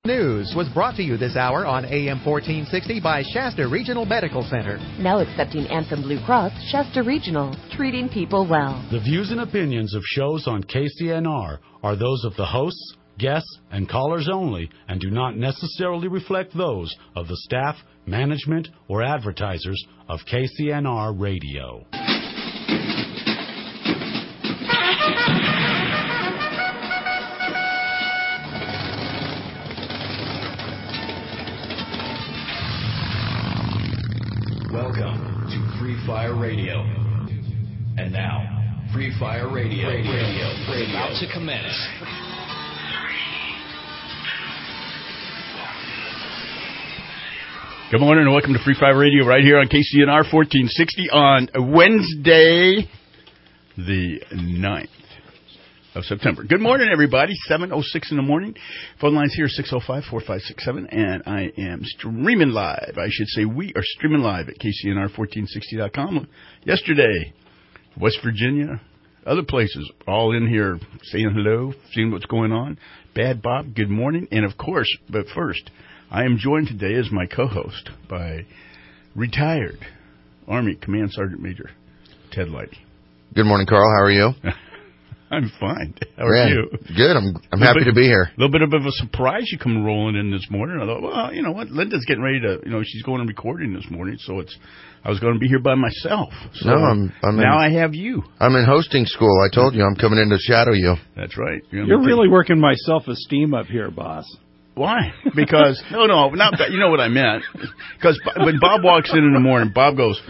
News was brought to you this hour on AM 1460 by Shasta Regional Medical Center. Now accepting Anthem Blue Cross, Shasta Regional, treating people well. The views and opinions of shows on KCNR are those of the hosts, guests, and callers only, and do not necessarily reflect those of the staff, management, or advertisers of KCNR Radio. Welcome to Free Fire Radio. And now, Free Fire Radio is about to commence. Good morning and welcome to Free Fire Radio right here on KCNR 1460 on Wednesday, the 9th of September. Good morning, everybody. 7:06 in the morning. Phone lines here 605-4567, and I am streaming live. I should say we are streaming live at KCNR1460.com. Yesterday, West Virginia, other places, all in here saying hello, seeing what's going on. Bad Bob, good morning. And, of course, but first, I am joined today as my co-host by retired Army Command Sergeant Major Ted Leidy. Good morning, Carl. How are you? I'm fine. How are you? Good. I'm happy to be here. A little bit of a surprise you come rolling in this morning. I thought, well, you know what? Linda's getting ready to, she's going and recording this morning, so I was going to be here by myself. So no, now I have you. I'm in hosting school. I told you I'm coming in to shadow you. That's right. You're really working my self-esteem up here, boss. Why? Because, no, not that. You know what I meant. Because when Bob walks in the morning, Bob goes,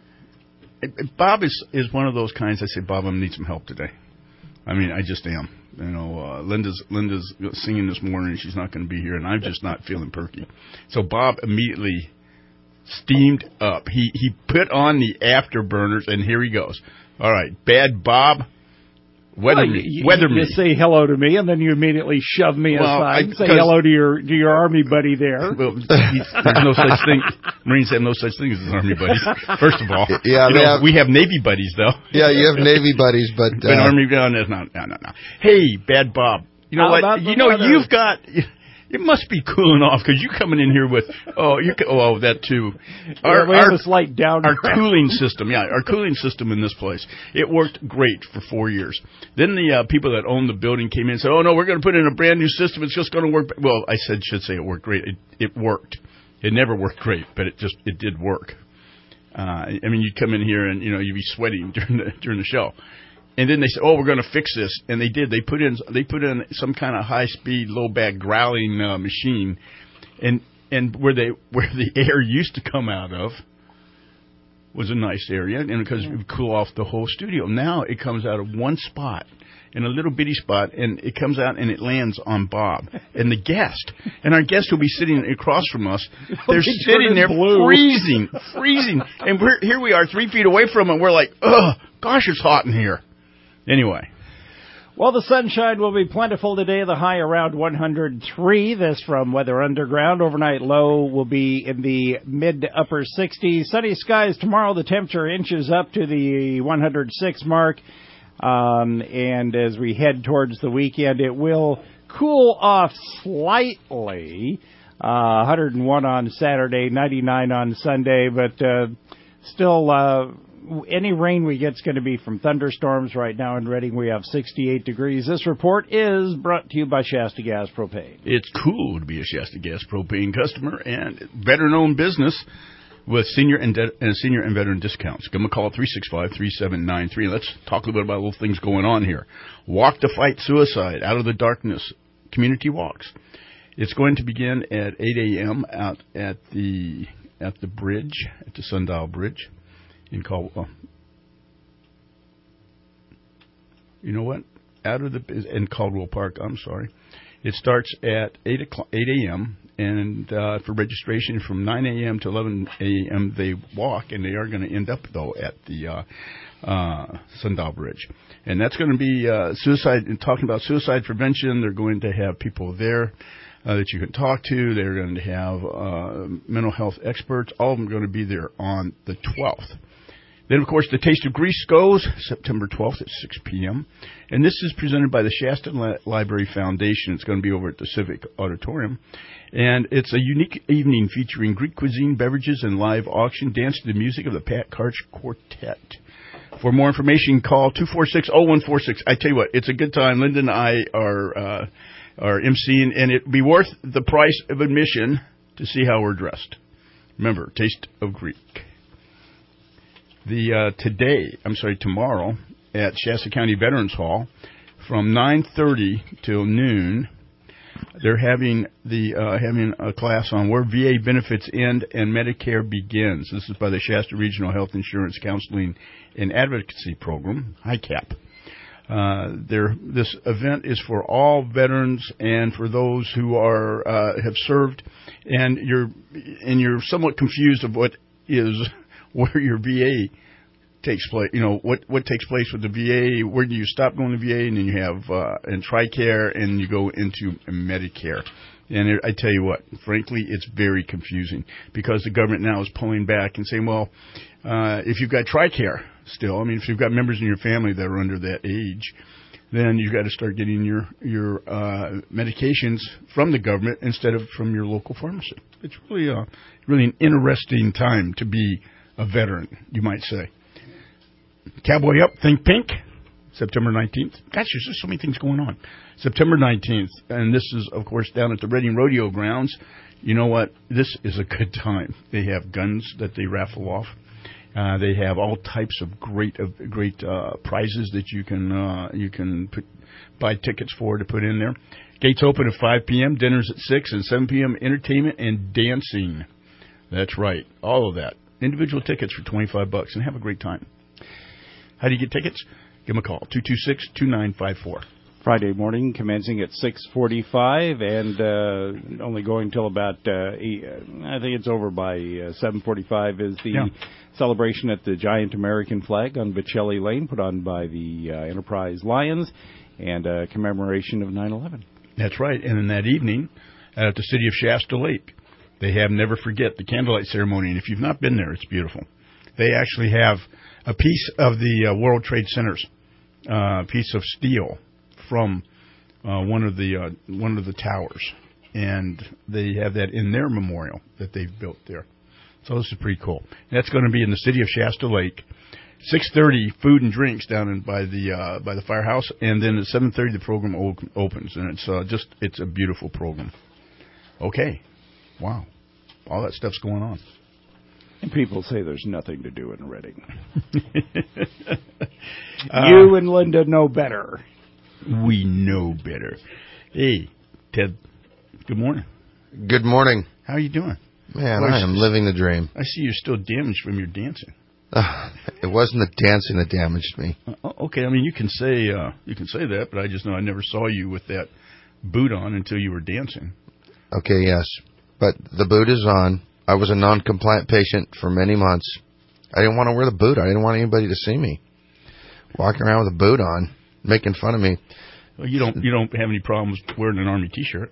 Bob is one of those kinds, I say, Bob, I need some help today. I mean, I just am. Linda's singing this morning, and she's not going to be here, and I'm just not feeling perky. So Bob immediately steamed up. He put on the afterburners, and here he goes. All right, Bad Bob, weather me. You say hello to me, and then you immediately shove me aside and say hello to your Army buddy there. Well, there's no such thing. Marines have no such thing as Army buddies. First of all, we have Navy buddies, though. Yeah, you have Navy buddies, but Army, no. Hey, Bad Bob, you know what? You've got. It must be cooling off because you're coming in here with that too. We have a slight down. Our cooling system, our cooling system in this place, it worked great for 4 years. Then the people that owned the building came in and said, "Oh no, we're going to put in a brand new system. It's just going to work." Well, I should say it worked great. It worked. It never worked great, but it did work. I mean, you'd come in here and you'd be sweating during the show. And then they said, "Oh, we're going to fix this," and they did. They put in some kind of high-speed, low-back growling machine, and where the air used to come out of was a nice area, and because it would cool off the whole studio. Now it comes out of one spot, in a little bitty spot, and it comes out and it lands on Bob and the guest. And our guest will be sitting across from us. They're sitting there freezing, and here we are 3 feet away from them. We're like, ugh, gosh, it's hot in here. Anyway. Well, the sunshine will be plentiful today, the high around 103. This from Weather Underground. Overnight low will be in the mid to upper 60s. Sunny skies tomorrow. The temperature inches up to the 106 mark. And as we head towards the weekend, it will cool off slightly. 101 on Saturday, 99 on Sunday, but still any rain we get is going to be from thunderstorms. Right now in Reading, we have 68 degrees. This report is brought to you by Shasta Gas Propane. It's cool to be a Shasta Gas Propane customer and veteran-owned business with senior and veteran discounts. Give them a call at 365-3793. Let's talk a little bit about little things going on here. Walk to Fight Suicide, Out of the Darkness, community walks. It's going to begin at 8 a.m. out at the bridge, at the Sundial Bridge. In Caldwell, in Caldwell Park. I'm sorry. It starts at 8 a.m. and for registration from 9 a.m. to 11 a.m. they walk, and they are going to end up though at the Sundial Bridge, and that's going to be suicide. And talking about suicide prevention, they're going to have people there that you can talk to. They're going to have mental health experts. All of them are going to be there on the 12th. Then, of course, the Taste of Greece goes September 12th at 6 p.m. And this is presented by the Shasta Library Foundation. It's going to be over at the Civic Auditorium. And it's a unique evening featuring Greek cuisine, beverages, and live auction. Dance to the music of the Pat Karch Quartet. For more information, call 246-0146. I tell you what, it's a good time. Linda and I are emceeing, and it'd be worth the price of admission to see how we're dressed. Remember, Taste of Greek. Tomorrow at Shasta County Veterans Hall from 9:30 till noon, they're having a class on where VA benefits end and Medicare begins. This is by the Shasta Regional Health Insurance Counseling and Advocacy Program, HICAP. This event is for all veterans and for those who have served, and you're somewhat confused of where your VA takes place. You know what takes place with the VA. Where do you stop going to VA, and then you have and TRICARE, and you go into Medicare. And I tell you what, frankly, it's very confusing because the government now is pulling back and saying, well, if you've got TRICARE still, I mean, if you've got members in your family that are under that age, then you've got to start getting your medications from the government instead of from your local pharmacy. It's really an interesting time to be a veteran, you might say. Cowboy Up, Think Pink, September 19th. Gosh, there's just so many things going on. September 19th, and this is, of course, down at the Reading Rodeo Grounds. You know what? This is a good time. They have guns that they raffle off. They have all types of great prizes that you can buy tickets for to put in there. Gates open at 5 p.m., dinners at 6, and 7 p.m., entertainment and dancing. That's right, all of that. Individual tickets for $25, and have a great time. How do you get tickets? Give them a call, 226-2954. Friday morning, commencing at 6:45, and only going till about I think it's over by 7:45. Is the celebration at the Giant American Flag on Bocelli Lane, put on by the Enterprise Lions, and commemoration of 9/11. That's right. And in that evening, at the city of Shasta Lake, they have Never Forget, the candlelight ceremony. And if you've not been there, it's beautiful. They actually have a piece of the World Trade Center's piece of steel from one of the towers, and they have that in their memorial that they've built there. So this is pretty cool. And that's going to be in the city of Shasta Lake. 6:30, food and drinks down by the firehouse, and then at 7:30 the program opens, and it's a beautiful program. Okay, wow, all that stuff's going on. And people say there's nothing to do in Reading. You and Linda know better. We know better. Hey, Ted. Good morning. Good morning. How are you doing? Man, I am living the dream. I see you're still damaged from your dancing. It wasn't the dancing that damaged me. Okay, I mean you can say that, but I just know I never saw you with that boot on until you were dancing. Okay, yes, but the boot is on. I was a non-compliant patient for many months. I didn't want to wear the boot. I didn't want anybody to see me walking around with a boot on, making fun of me. Well, you don't have any problems wearing an Army T-shirt.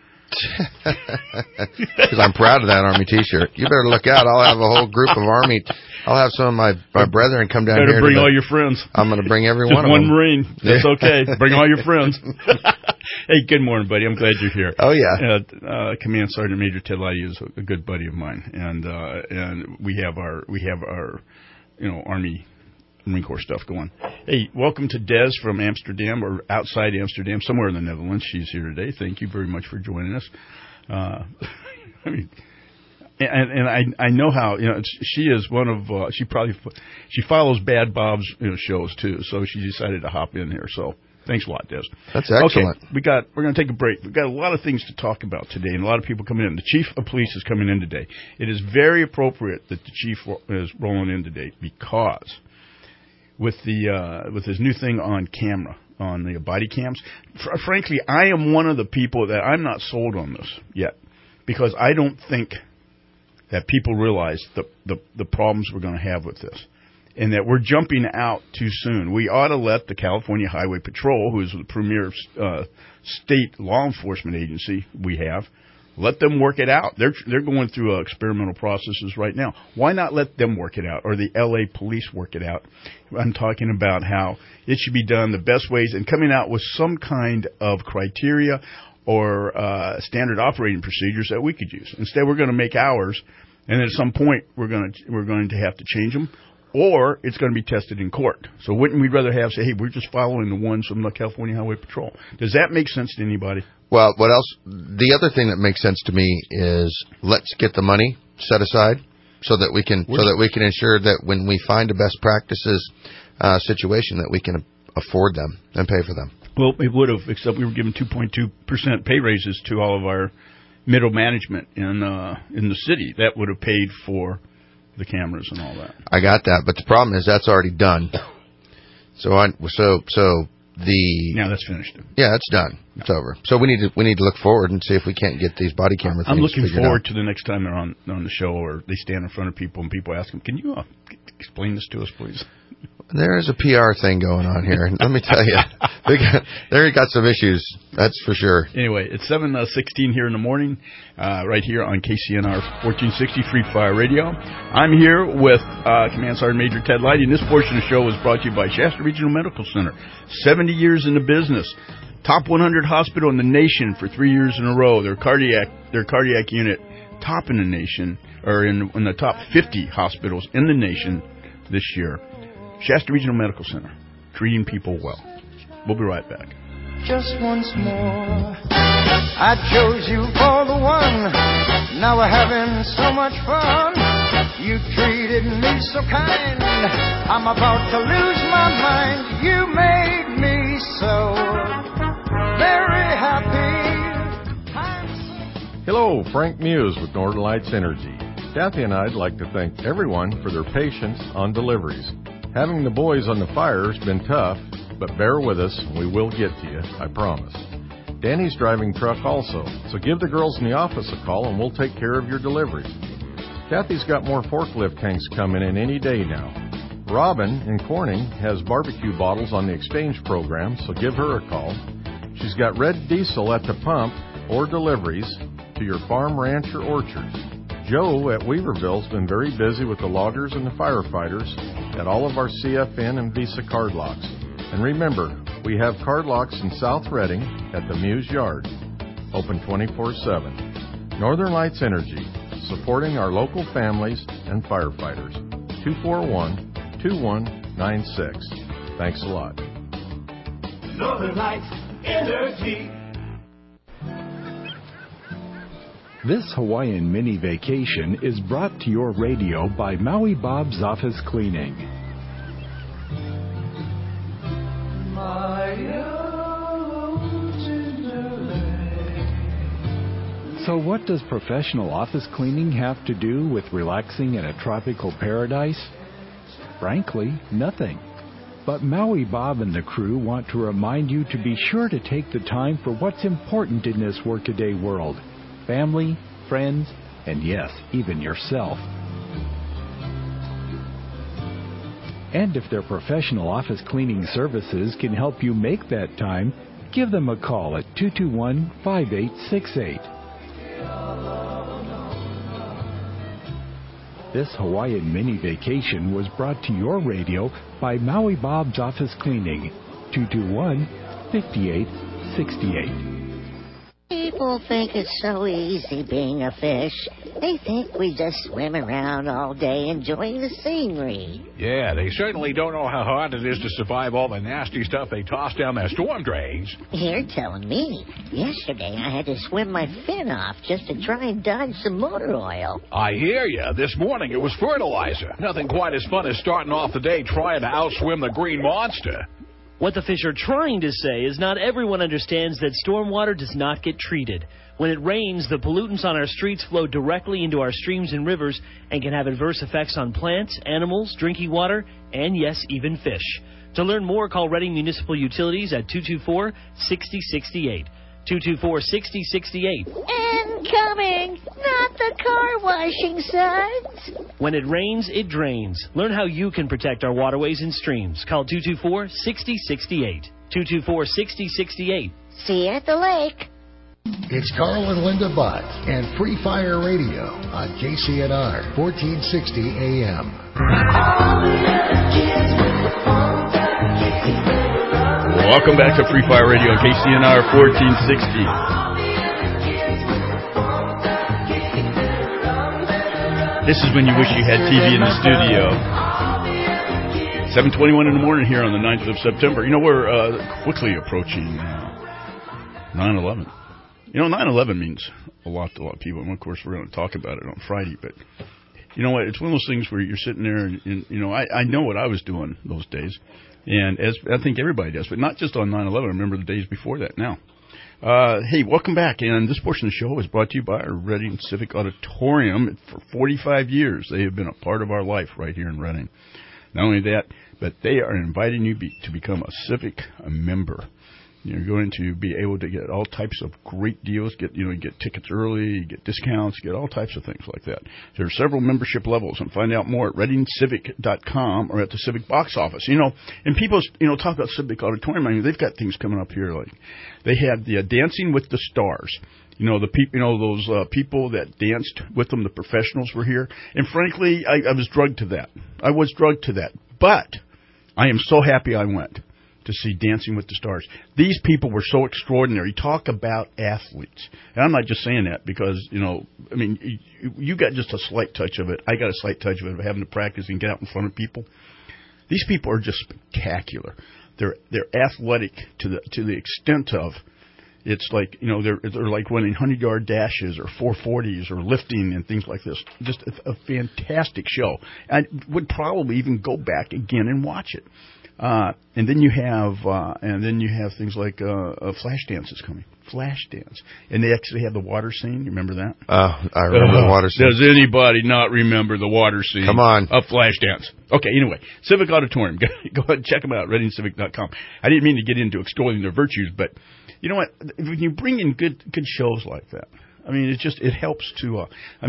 Because I'm proud of that Army T-shirt. You better look out. I'll have a whole group of Army. I'll have some of my brethren come down here. Better bring all your friends. I'm going to bring every Just one of them. one Marine. That's okay. Bring all your friends. Hey, good morning, buddy. I'm glad you're here. Oh yeah. Command Sergeant Major Ted Leidy is a good buddy of mine, and we have our Army Marine Corps stuff going. Hey, welcome to Des from Amsterdam, or outside Amsterdam, somewhere in the Netherlands. She's here today. Thank you very much for joining us. I mean, and I know how, she is one of she follows Bad Bob's shows too, so she decided to hop in here. So thanks a lot, Des. That's excellent. Okay, we're going to take a break. We've got a lot of things to talk about today, and a lot of people coming in. The Chief of Police is coming in today. It is very appropriate that the Chief is rolling in today because with his new thing on camera, on the body cams. Frankly, I am one of the people that I'm not sold on this yet, because I don't think that people realize the problems we're going to have with this, and that we're jumping out too soon. We ought to let the California Highway Patrol, who is the premier state law enforcement agency we have, Let them work it out. They're going through experimental processes right now. Why not let them work it out, or the L.A. police work it out? I'm talking about how it should be done the best ways and coming out with some kind of criteria or standard operating procedures that we could use. Instead, we're going to make ours, and at some point we're going to have to change them, or it's going to be tested in court. So wouldn't we rather have say, hey, we're just following the ones from the California Highway Patrol? Does that make sense to anybody? Well, what else? The other thing that makes sense to me is let's get the money set aside so that we can ensure that when we find a best practices situation that we can afford them and pay for them. Well, it would have, except we were giving 2.2% pay raises to all of our middle management in the city. That would have paid for the cameras and all that. I got that, but the problem is that's already done. Now that's finished. Yeah, it's done. It's over. So we need to look forward and see if we can't get these body camera things. I'm looking forward out. to the next time they're on the show, or they stand in front of people and people ask them, "Can you explain this to us, please?" There is a PR thing going on here. Let me tell you, they got some issues. That's for sure. Anyway, it's 7:16 here in the morning, right here on KCNR 1460 Free Fire Radio. I'm here with Command Sergeant Major Ted Lighty, and this portion of the show was brought to you by Shasta Regional Medical Center. 70 years in the business. Top 100 hospital in the nation for 3 years in a row. Their cardiac unit top in the nation, or in the top 50 hospitals in the nation this year. Shasta Regional Medical Center, treating people well. We'll be right back. Just once more, I chose you for the one. Now we're having so much fun. You treated me so kind. I'm about to lose my mind. You made me so very happy. Hello, Frank Muse with Northern Lights Energy. Kathy and I'd like to thank everyone for their patience on deliveries. Having the boys on the fire's been tough, but bear with us, we will get to you, I promise. Danny's driving truck also, so give the girls in the office a call and we'll take care of your deliveries. Kathy's got more forklift tanks coming in any day now. Robin in Corning has barbecue bottles on the exchange program, so give her a call. She's got red diesel at the pump or deliveries to your farm, ranch, or orchards. Joe at Weaverville's been very busy with the loggers and the firefighters at all of our CFN and Visa card locks. And remember, we have card locks in South Reading at the Muse Yard, open 24/7. Northern Lights Energy, supporting our local families and firefighters. 241-2196. Thanks a lot. Northern Lights Energy. This Hawaiian mini vacation is brought to your radio by Maui Bob's Office Cleaning. So what does professional office cleaning have to do with relaxing in a tropical paradise? Frankly, nothing. But Maui Bob and the crew want to remind you to be sure to take the time for what's important in this workaday world. Family, friends, and yes, even yourself. And if their professional office cleaning services can help you make that time, give them a call at 221-5868. This Hawaiian mini vacation was brought to your radio by Maui Bob's Office Cleaning, 221-5868. People think it's so easy being a fish. They think we just swim around all day enjoying the scenery. Yeah, they certainly don't know how hard it is to survive all the nasty stuff they toss down their storm drains. You're telling me. Yesterday I had to swim my fin off just to try and dodge some motor oil. I hear you. This morning it was fertilizer. Nothing quite as fun as starting off the day trying to outswim the green monster. What the fish are trying to say is not everyone understands that stormwater does not get treated. When it rains, the pollutants on our streets flow directly into our streams and rivers and can have adverse effects on plants, animals, drinking water, and yes, even fish. To learn more, call Reading Municipal Utilities at 224-6068. 224-6068. Incoming! Not the car washing suds! When it rains, it drains. Learn how you can protect our waterways and streams. Call 224-6068. 224-6068. See you at the lake. It's Carl and Linda Butt and Free Fire Radio on KCNR 1460 AM. Welcome back to Free Fire Radio on KCNR 1460. This is when you wish you had TV in the studio. 7:21 in the morning here on the 9th of September. You know, we're quickly approaching 9/11. You know, 9/11 means a lot to a lot of people. And, of course, we're going to talk about it on Friday. But, you know what, it's one of those things where you're sitting there and you know, I know what I was doing those days. And as I think everybody does, but not just on 9/11. I remember the days before that now. Hey, welcome back. And this portion of the show is brought to you by our Reading Civic Auditorium. For 45 years, they have been a part of our life right here in Reading. Not only that, but they are inviting you to become a Civic member. You're going to be able to get all types of great deals. Get tickets early, get discounts, get all types of things like that. There are several membership levels, and find out more at ReadingCivic.com or at the Civic box office. You know, and people talk about Civic Auditorium. I mean, they've got things coming up here like they have the Dancing with the Stars. You know, the people, those people that danced with them, the professionals were here. And frankly, I was drugged to that. I was drugged to that. But I am so happy I went to see Dancing with the Stars. These people were so extraordinary. Talk about athletes. And I'm not just saying that because, I mean, you got just a slight touch of it. I got a slight touch of it, of having to practice and get out in front of people. These people are just spectacular. They're athletic to the extent of, it's like, they're like running 100-yard dashes or 440s or lifting and things like this. Just a fantastic show. I would probably even go back again and watch it. And then you have things like flash dance is coming. Flash dance, and they actually have the water scene. You remember that? I remember the water scene. Does anybody not remember the water scene? Come on, of Flash dance. Okay, anyway, Civic Auditorium. Go ahead and check them out. ReadingCivic.com. I didn't mean to get into extolling their virtues, but you know what? When you bring in good shows like that, I mean, it helps to.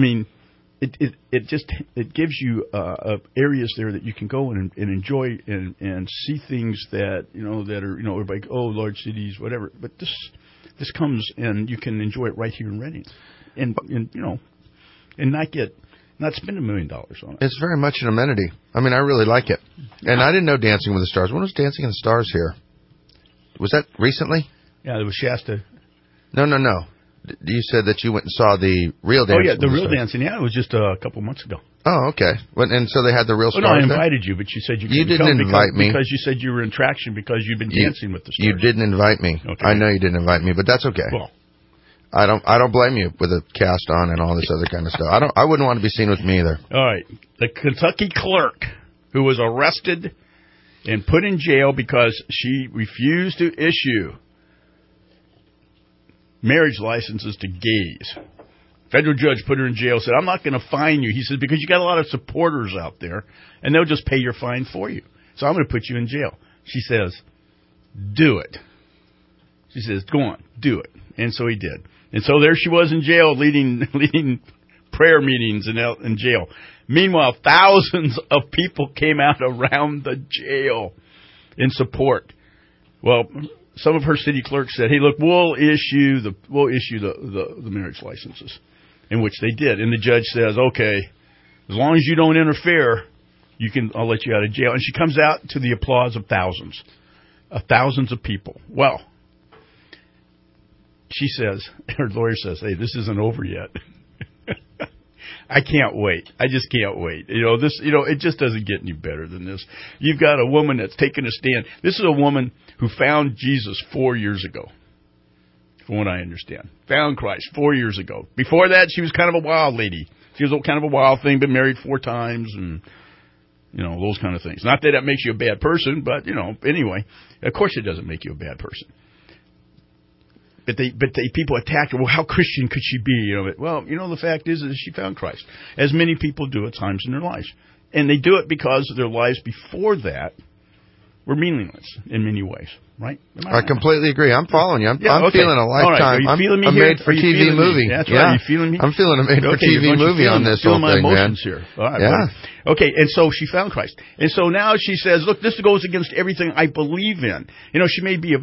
It gives you areas there that you can go and enjoy and see things that are like large cities, whatever. But this comes and you can enjoy it right here in Reading, and not spend $1 million on it. It's very much an amenity. I mean, I really like it, and I didn't know Dancing with the Stars. When was Dancing with the Stars here? Was that recently? Yeah, it was Shasta. No. You said that you went and saw the real dancing. Oh, yeah, the real dancing. Yeah, it was just a couple of months ago. Oh, okay. And so they had the real stars. No, I invited you, but you said you didn't invite me. Because you said you were in traction because you've been dancing with the stars. You didn't invite me. Okay. I know you didn't invite me, but that's okay. Well, I don't blame you with a cast on and all this other kind of stuff. I wouldn't want to be seen with me either. All right. The Kentucky clerk who was arrested and put in jail because she refused to issue marriage licenses to gays. Federal judge put her in jail, said, I'm not going to fine you. He said, because you got a lot of supporters out there, and they'll just pay your fine for you. So I'm going to put you in jail. She says, do it. She says, go on, do it. And so he did. And so there she was in jail leading prayer meetings in jail. Meanwhile, thousands of people came out around the jail in support. Well, some of her city clerks said, "Hey, look, we'll issue the marriage licenses," in which they did. And the judge says, "Okay, as long as you don't interfere, I'll let you out of jail." And she comes out to the applause of thousands of people. Well, she says, her lawyer says, "Hey, this isn't over yet." I can't wait. I just can't wait. It just doesn't get any better than this. You've got a woman that's taken a stand. This is a woman who found Jesus 4 years ago, from what I understand. Found Christ 4 years ago. Before that, she was kind of a wild lady. She was kind of a wild thing, been married 4 times and, those kind of things. Not that makes you a bad person, but, anyway, of course it doesn't make you a bad person. But people attacked her. Well, how Christian could she be? Well, the fact is she found Christ, as many people do at times in their lives. And they do it because their lives before that were meaningless in many ways. right? I completely agree. I'm following you. I'm okay. feeling a lifetime. Right. Are you feeling me a here? made-for-TV movie. That's yeah. right. Are you feeling me? I'm feeling a made-for-TV movie on this whole my thing, emotions man. Here. All right, yeah. buddy. Okay, and so she found Christ. And so now she says, look, this goes against everything I believe in. You know, she may be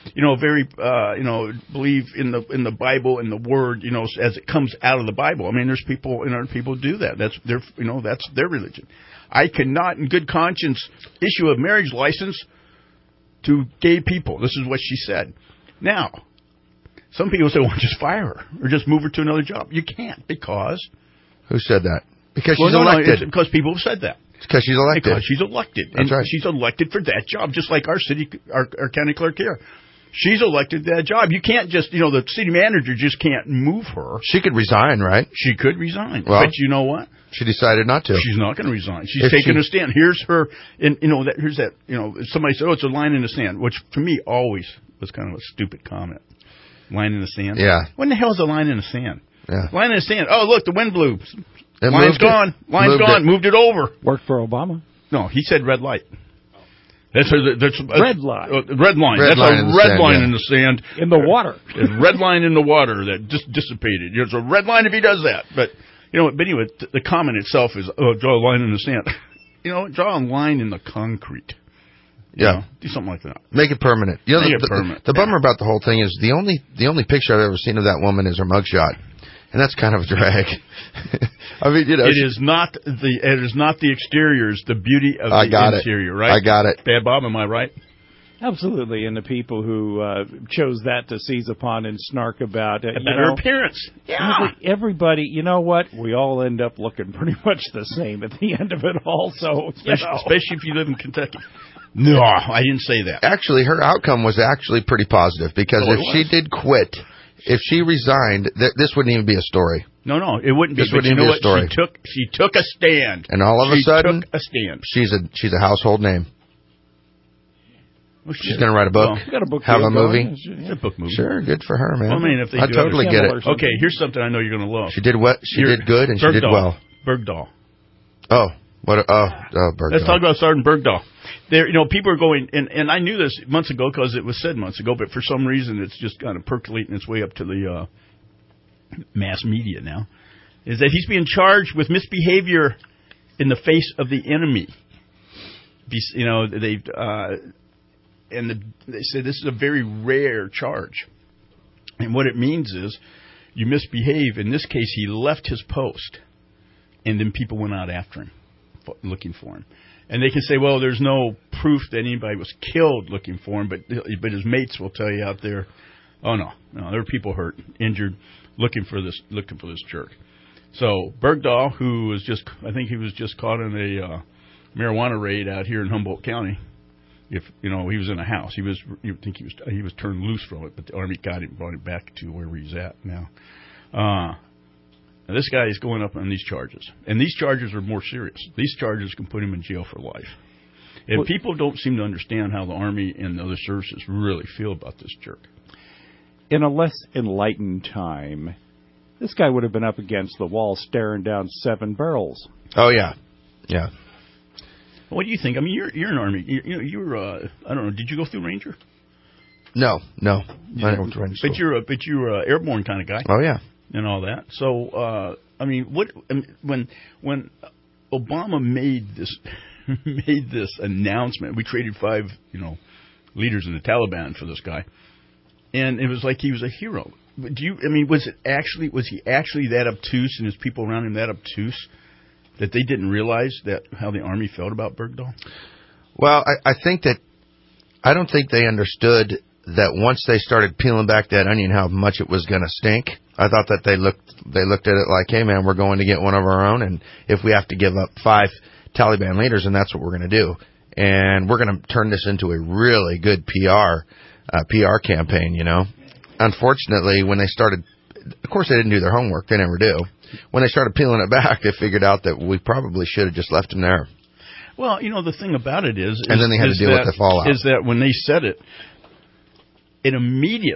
believe in the Bible and the Word, as it comes out of the Bible. I mean, there's people, people do that. That's their religion. I cannot, in good conscience, issue a marriage license to gay people. This is what she said. Now, some people say, well, just fire her or just move her to another job. You can't because... Who said that? Because she's elected. It's because people have said that. It's because she's elected. Because she's elected. That's right. She's elected for that job, just like our county clerk here. She's elected that job. You can't just, the city manager just can't move her. She could resign, right? She could resign. Well, but you know what? She decided not to. She's not going to resign. She's taking a stand. Here's her, here's that, somebody said, oh, it's a line in the sand, which for me always was kind of a stupid comment. Line in the sand? Yeah. What in the hell is a line in the sand? Yeah. Line in the sand. Oh, look, the wind blew. Line's gone. Line's gone. Moved it over. Worked for Obama. No, he said red light. That's red line. Red line. That's a red line in the sand. In the water. A red line in the water that just dissipated. It's a red line if he does that. But anyway, the comment itself is, draw a line in the sand. Draw a line in the concrete. Yeah. Do something like that. Make it permanent. Make it permanent. The bummer about the whole thing is the only picture I've ever seen of that woman is her mugshot. And that's kind of a drag. I mean, it is not the exterior, it's the beauty of the interior, right? I got it. Bad Bob, am I right? Absolutely, and the people who chose that to seize upon and snark about her appearance. Yeah. Everybody, you know what? We all end up looking pretty much the same at the end of it all. So, especially if you live in Kentucky. No, I didn't say that. Actually, her outcome was actually pretty positive because if she did quit. If she resigned, this wouldn't even be a story. No, it wouldn't be. This wouldn't even be a story. She took a stand, and all of a sudden, took a stand. She's a household name. Well, she's going to write a book, got a book have a movie. It's a book movie. Sure, good for her, man. Well, I mean, if they I totally get it. Okay, here's something I know you're going to love. She did what? She did good, and she did well. Bergdahl. Oh, what? Bergdahl. Let's talk about Sergeant Bergdahl. There, people are going, and I knew this months ago because it was said months ago, but for some reason it's just kind of percolating its way up to the mass media now, is that he's being charged with misbehavior in the face of the enemy. They say this is a very rare charge, and what it means is you misbehave. In this case, he left his post, and then people went out after him, looking for him. And they can say, well, there's no proof that anybody was killed looking for him, but his mates will tell you out there, oh no, there were people hurt, injured, looking for this jerk. So Bergdahl, who was I think he was just caught in a marijuana raid out here in Humboldt County. If he was in a house, he was turned loose from it, but the Army got him, brought him back to where he's at now. Now, this guy is going up on these charges, and these charges are more serious. These charges can put him in jail for life. And people don't seem to understand how the Army and the other services really feel about this jerk. In a less enlightened time, this guy would have been up against the wall staring down 7 barrels. Oh, yeah. Yeah. What do you think? I mean, you're an Army. You were, I don't know, did you go through Ranger? No. I didn't go through Ranger. But you're an airborne kind of guy. Oh, yeah. And all that. So, when Obama made this announcement, we traded 5, leaders in the Taliban for this guy, and it was like he was a hero. Was he actually that obtuse, and his people around him that obtuse that they didn't realize how the Army felt about Bergdahl? Well, I don't think they understood that once they started peeling back that onion, how much it was going to stink. I thought that they looked at it like, hey man, we're going to get one of our own, and if we have to give up 5 Taliban leaders, then that's what we're going to do, and we're going to turn this into a really good PR campaign. Unfortunately, when they started, of course they didn't do their homework. They never do. When they started peeling it back, they figured out that we probably should have just left him there. Well, the thing about it is and then they had to deal with the fallout. Is that when they said it immediately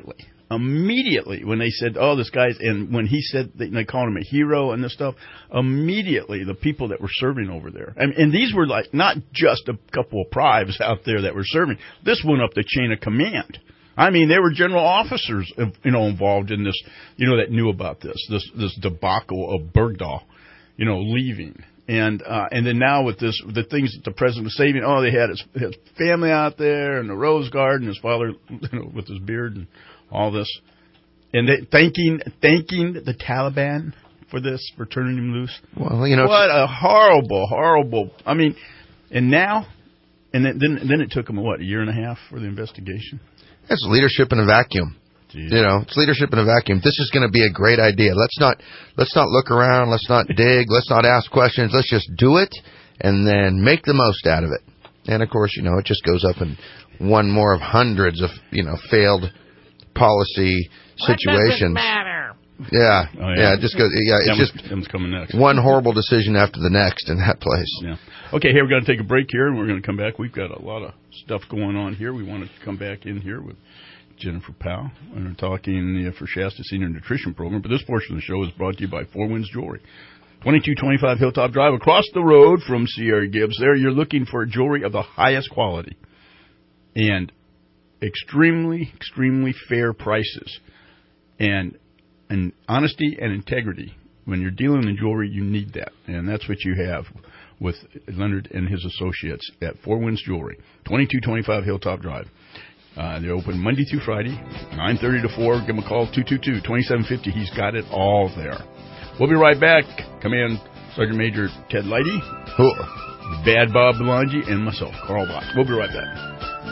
immediately when they said, "Oh, this guy's," and when he said they called him a hero and this stuff, immediately the people that were serving over there, and these were like not just a couple of prives out there that were serving. This went up the chain of command. I mean, there were general officers, involved in this, that knew about this debacle of Bergdahl, leaving. And then now with the things that the president was saving, they had his family out there and the rose garden, his father, with his beard and all this. And they thanking the Taliban for this, for turning him loose. Well, what a horrible, I mean, and now, and then it took him, a year and a half for the investigation? It's leadership in a vacuum. Jeez. It's leadership in a vacuum. This is going to be a great idea. Let's not look around. Let's not dig. Let's not ask questions. Let's just do it and then make the most out of it. And of course, it just goes up in one more of hundreds of failed policy situations. What does it matter? Yeah, oh, yeah. It just goes. Yeah, it's just coming next. One horrible decision after the next in that place. Yeah. Okay, hey, we're going to take a break here, and we're going to come back. We've got a lot of stuff going on here. We want to come back in here with Jennifer Powell, and we're talking for Shasta Senior Nutrition Program. But this portion of the show is brought to you by Four Winds Jewelry, 2225 Hilltop Drive, across the road from Sierra Gibbs. There, you're looking for jewelry of the highest quality and extremely, extremely fair prices, and honesty and integrity. When you're dealing in jewelry, you need that, and that's what you have with Leonard and his associates at Four Winds Jewelry, 2225 Hilltop Drive. They're open Monday through Friday, 9:30 to 4. Give them a call, 222-2750. He's got it all there. We'll be right back. Command Sergeant Major Ted Leidy, Bad Bob Belangi, and myself, Carl Bach. We'll be right back.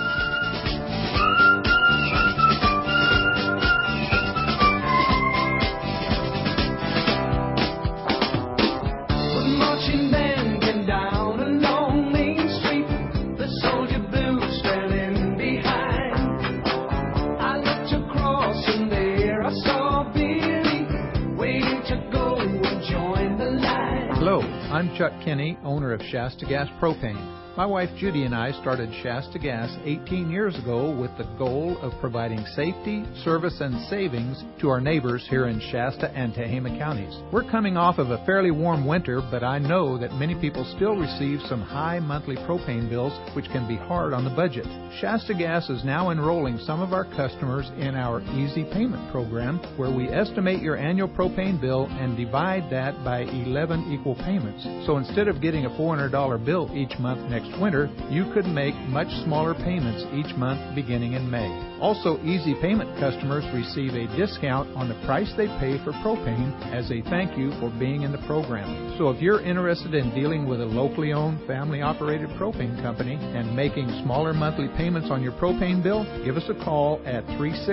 I'm Chuck Kinney, owner of Shasta Gas Propane. My wife Judy and I started Shasta Gas 18 years ago with the goal of providing safety, service, and savings to our neighbors here in Shasta and Tehama counties. We're coming off of a fairly warm winter, but I know that many people still receive some high monthly propane bills, which can be hard on the budget. Shasta Gas is now enrolling some of our customers in our Easy Payment program, where we estimate your annual propane bill and divide that by 11 equal payments. So instead of getting a $400 bill each month next winter, you could make much smaller payments each month beginning in May. Also, Easy Payment customers receive a discount on the price they pay for propane as a thank you for being in the program. So if you're interested in dealing with a locally owned, family-operated propane company and making smaller monthly payments on your propane bill, give us a call at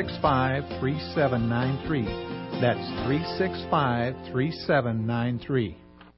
365-3793. That's 365-3793.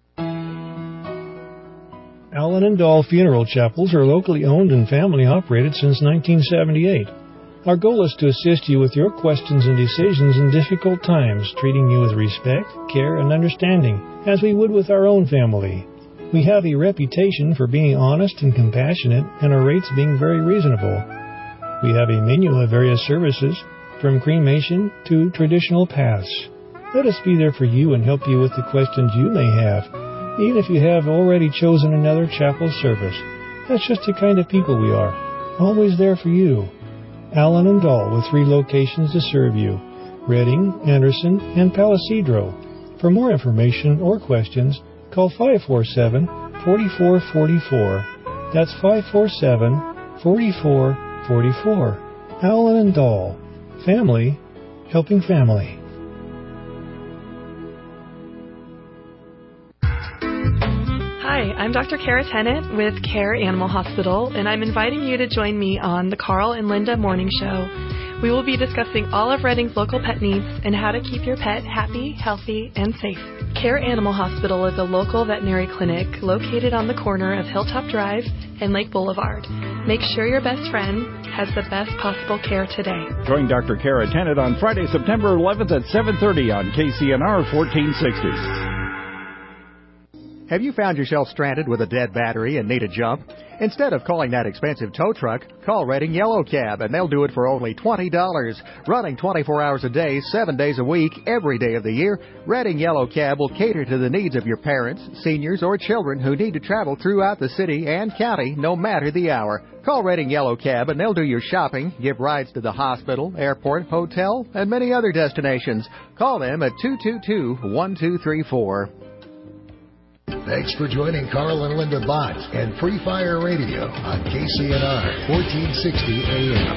Allen and Dahl Funeral Chapels are locally owned and family operated since 1978. Our goal is to assist you with your questions and decisions in difficult times, treating you with respect, care, and understanding, as we would with our own family. We have a reputation for being honest and compassionate, and our rates being very reasonable. We have a menu of various services, from cremation to traditional paths. Let us be there for you and help you with the questions you may have, even if you have already chosen another chapel service. That's just the kind of people we are, always there for you. Allen and Dahl, with 3 locations to serve you, Redding, Anderson, and Palisadro. For more information or questions, call 547-4444. That's 547-4444. Allen and Dahl. Family helping family. Hi, I'm Dr. Kara Tennant with Care Animal Hospital, and I'm inviting you to join me on the Carl and Linda Morning Show. We will be discussing all of Redding's local pet needs and how to keep your pet happy, healthy, and safe. Care Animal Hospital is a local veterinary clinic located on the corner of Hilltop Drive and Lake Boulevard. Make sure your best friend has the best possible care today. Join Dr. Kara Tennant on Friday, September 11th at 7:30 on KCNR 1460. Have you found yourself stranded with a dead battery and need a jump? Instead of calling that expensive tow truck, call Redding Yellow Cab, and they'll do it for only $20. Running 24 hours a day, 7 days a week, every day of the year, Redding Yellow Cab will cater to the needs of your parents, seniors, or children who need to travel throughout the city and county, no matter the hour. Call Redding Yellow Cab, and they'll do your shopping, give rides to the hospital, airport, hotel, and many other destinations. Call them at 222-1234. Thanks for joining Carl and Linda Bott and Free Fire Radio on KCNR 1460 AM.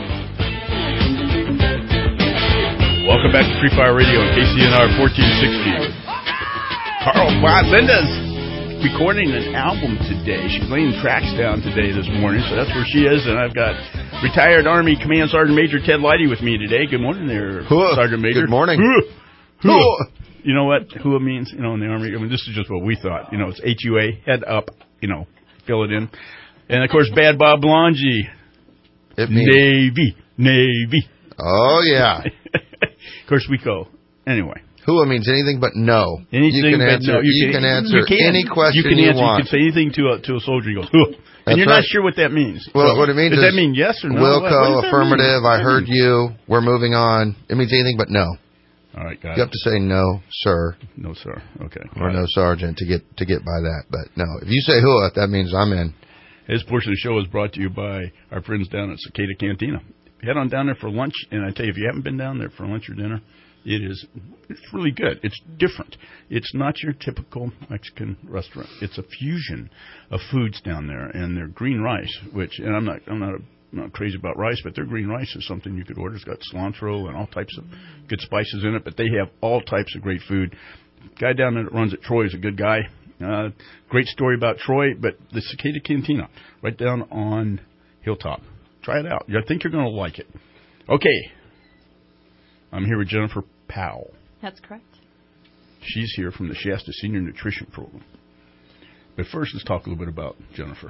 Welcome back to Free Fire Radio on KCNR 1460. Carl Bott, Linda's recording an album today. She's laying tracks down today this morning, so that's where she is. And I've got retired Army Command Sergeant Major Ted Leidy with me today. Good morning there, Sergeant Major. Good morning. You know what HUA means, in the Army? I mean, this is just what we thought. It's HUA, head up, fill it in. And, of course, Bad Bob Longy. It means Navy. Oh, yeah. Of course, we go. Anyway. HUA means anything but no. Anything you can but answer, no. You can answer any question you You want. can say anything to a soldier. He goes, HUA. And you're not sure what that means. Well, so, what it means does is... that mean yes or no? Wilco, affirmative, I heard you, we're moving on. It means anything but no. All right, guys. You have to say no, sir. No, sir. Okay. Or no, sergeant, to get by that. But no, if you say HUA, that means I'm in. This portion of the show is brought to you by our friends down at Cicada Cantina. Head on down there for lunch, and I tell you, if you haven't been down there for lunch or dinner, it's really good. It's different. It's not your typical Mexican restaurant. It's a fusion of foods down there, and their green rice, and I'm not crazy about rice, but their green rice is something you could order. It's got cilantro and all types of good spices in it, but they have all types of great food. Guy down there that runs it, Troy, is a good guy. Great story about Troy, but the Cicada Cantina, right down on Hilltop. Try it out. I think you're going to like it. Okay. I'm here with Jennifer Powell. That's correct. She's here from the Shasta Senior Nutrition Program. But first, let's talk a little bit about Jennifer.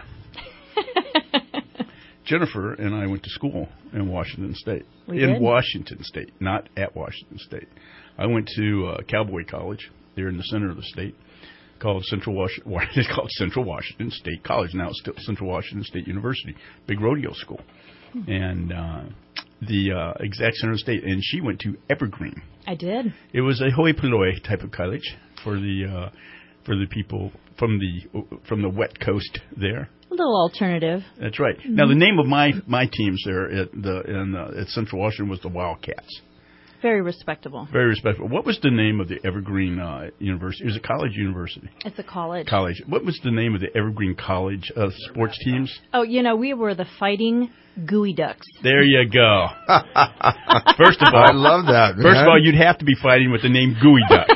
Jennifer and I went to school in Washington State. Washington State, not at Washington State. I went to Cowboy College there in the center of the state, called Central Washington State College. Now it's still Central Washington State University, big rodeo school, and the exact center of the state. And she went to Evergreen. I did. It was a hoi polloi type of college for the people from the wet coast there. A little alternative. That's right. Mm-hmm. Now the name of my teams there at Central Washington was the Wildcats. Very respectable. Very respectable. What was the name of the Evergreen University? It was a college university. It's a college. College. What was the name of the Evergreen College sports teams? Oh, we were the Fighting Gooey Ducks. There you go. First of all, I love that. Man. First of all, you'd have to be fighting with the name Gooey Duck.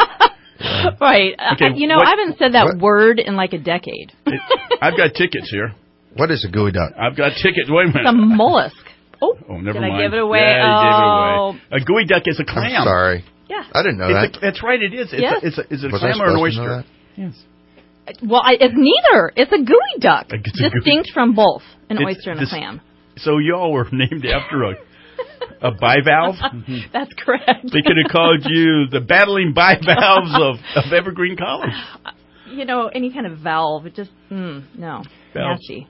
Right. Okay, I haven't said that word in like a decade. I've got tickets here. What is a Gooey Duck? I've got tickets. Wait a minute. It's a mollusk. Oh, never mind. I give it away? Yeah, you gave it away. A Gooey Duck is a clam. I'm sorry. Yeah. I didn't know that. That's right, it is. Yes. Is it a clam or an oyster? Yes. Well, it's neither. It's a Gooey Duck. Distinct from both an oyster and a clam. So y'all were named after a bivalve? That's correct. They could have called you the battling bivalves of Evergreen College. Any kind of valve, it just, no. Nasty.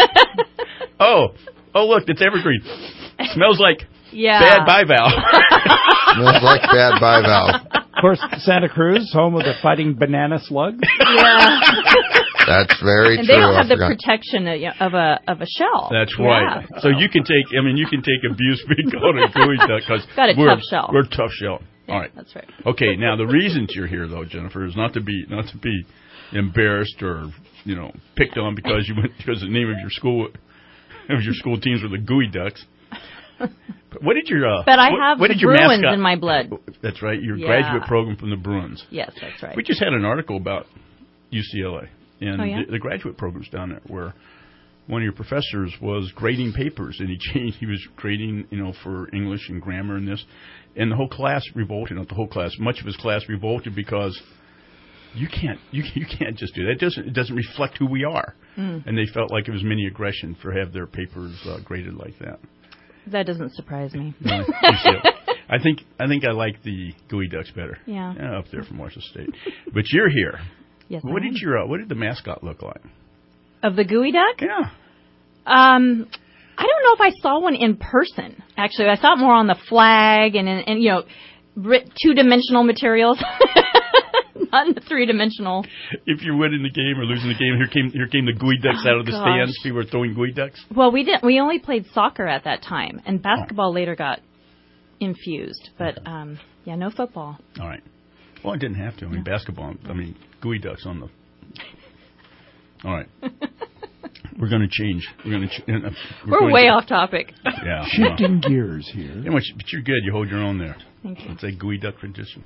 Oh, look, it's Evergreen. Smells like bad bivalve. Smells like bad bivalve. Of course, Santa Cruz, home of the Fighting Banana Slug. Yeah. That's very and true. And they don't have the protection of a shell. That's right. Yeah. So you can take abuse being called a Gooey Duck because tough shell. We're a tough shell. Yeah, all right. That's right. Okay. Now the reason you're here, though, Jennifer, is not to be embarrassed or picked on because the name of your school teams were the Gooey Ducks. What did your But I have the Bruins in my blood. That's right. Your graduate program from the Bruins. Yes, that's right. We just had an article about UCLA and the graduate programs down there where one of your professors was grading papers and he was grading for English and grammar and this, and the whole class revolted. Not the whole class. Much of his class revolted because you can't just do that. It doesn't reflect who we are. And they felt like it was mini aggression for have their papers graded like that. That doesn't surprise me. No, I think I like the Gooey Ducks better. Yeah. Up there from Washington State. But you're here. Yes. What did the mascot look like? Of the Gooey Duck? Yeah. I don't know if I saw one in person. Actually, I saw it more on the flag and two-dimensional materials. Not in the three-dimensional. If you're winning the game or losing the game, here came the Gooey Ducks out of the stands. People were throwing Gooey Ducks. Well, we didn't. We only played soccer at that time, and basketball later got infused. But no football. All right. Well, it didn't have to. I mean, basketball. I mean, Gooey Ducks on the. All right. We're going to change. We're way off topic. Yeah. Shifting gears here. Yeah, but you're good. You hold your own there. Thank you. It's a Gooey Duck tradition.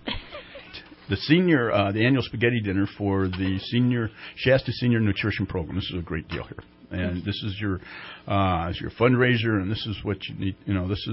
The annual spaghetti dinner for the Shasta Senior Nutrition Program. This is a great deal here, and this is your fundraiser, and this is what you need. This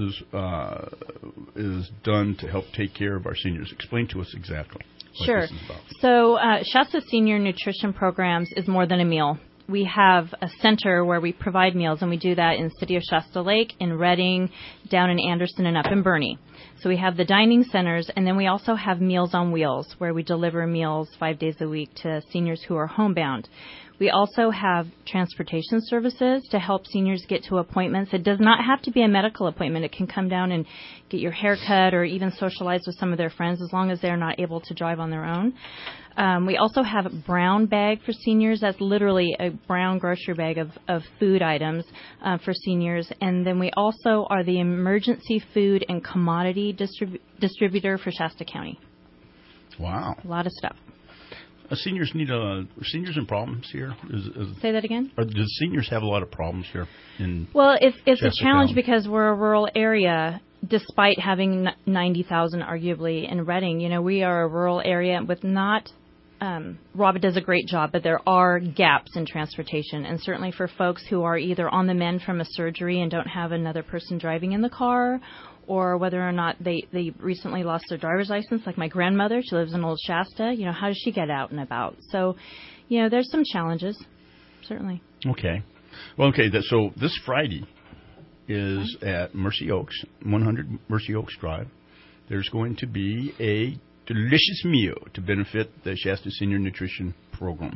is done to help take care of our seniors. Explain to us exactly what this is about. So Shasta Senior Nutrition Programs is more than a meal. We have a center where we provide meals, and we do that in the city of Shasta Lake, in Redding, down in Anderson, and up in Boerne. So we have the dining centers, and then we also have Meals on Wheels, where we deliver meals 5 days a week to seniors who are homebound. We also have transportation services to help seniors get to appointments. It does not have to be a medical appointment. It can come down and get your hair cut or even socialize with some of their friends as long as they're not able to drive on their own. We also have a brown bag for seniors. That's literally a brown grocery bag of food items for seniors. And then we also are the emergency food and commodity distributor for Shasta County. Wow. A lot of stuff. Seniors seniors in problems here? Say that again? Do seniors have a lot of problems here? Well, it's Shasta a challenge County? because we're a rural area. Despite having 90,000 arguably in Redding, we are a rural area with not. Rob does a great job, but there are gaps in transportation, and certainly for folks who are either on the mend from a surgery and don't have another person driving in the car, or whether or not they recently lost their driver's license, like my grandmother. She lives in Old Shasta. How does she get out and about? So, there's some challenges, certainly. Okay. Well, okay, so this Friday is at Mercy Oaks, 100 Mercy Oaks Drive. There's going to be a delicious meal to benefit the Shasta Senior Nutrition Program.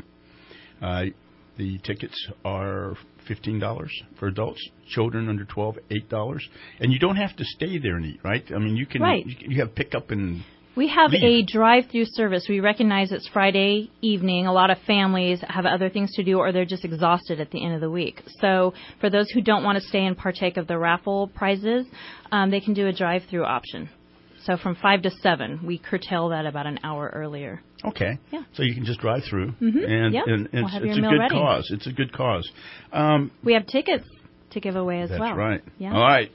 The tickets are $15 for adults, children under 12, $8. And you don't have to stay there and eat, right? I mean, you can you have pickup and we have leave. a drive-through service. We recognize it's Friday evening. A lot of families have other things to do, or they're just exhausted at the end of the week. So for those who don't want to stay and partake of the raffle prizes, they can do a drive-through option. So from 5 to 7, we curtail that about an hour earlier. Okay. Yeah. So you can just drive through, Mm-hmm. and it's a good cause. It's a good cause. We have tickets to give away as well. That's right. Yeah. All right.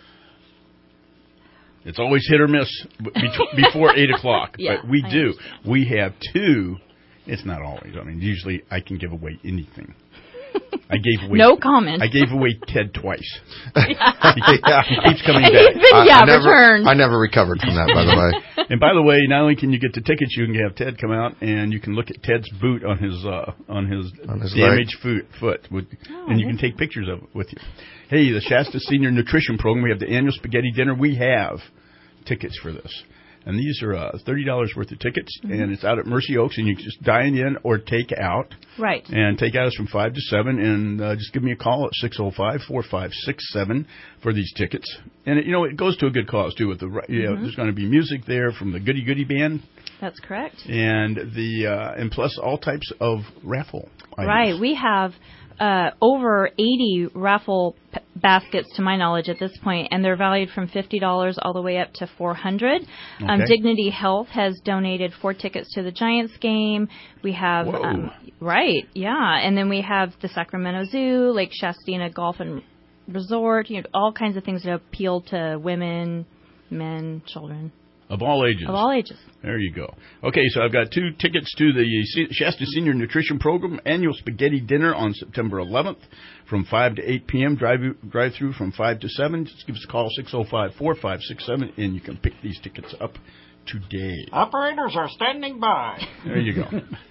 It's always hit or miss before 8 o'clock, Yeah, but we I do. understand. We have two. It's not always. I mean, usually I can give away anything. I gave away no comment. I gave away Ted twice. Yeah. He keeps coming And back. he's been, returned. I never recovered from that, by the way. And by the way, not only can you get the tickets, you can have Ted come out and you can look at Ted's boot on his damaged foot, and you can take pictures of it with you. Hey, the Shasta Senior Nutrition Program. We have the annual spaghetti dinner. We have tickets for this. And these are $30 worth of tickets, and it's out at Mercy Oaks, and you can just dine in or take out. Right. And take out is from 5 to 7, and just give me a call at 605-4567 for these tickets. And, it goes to a good cause, too. With there's going to be music there from the Goody Goody Band. That's correct. And and plus all types of raffle items. Right. We have over 80 raffle baskets, to my knowledge, at this point, and they're valued from $50 all the way up to $400. Okay. Dignity Health has donated 4 tickets to the Giants game. We have, right, yeah, and then we have the Sacramento Zoo, Lake Shastina Golf and Resort, all kinds of things that appeal to women, men, children. Of all ages. Of all ages. There you go. Okay, so I've got 2 tickets to the Shasta Senior Nutrition Program annual spaghetti dinner on September 11th from 5 to 8 p.m. Drive-through from 5 to 7. Just give us a call, 605-4567, and you can pick these tickets up today. Operators are standing by. There you go.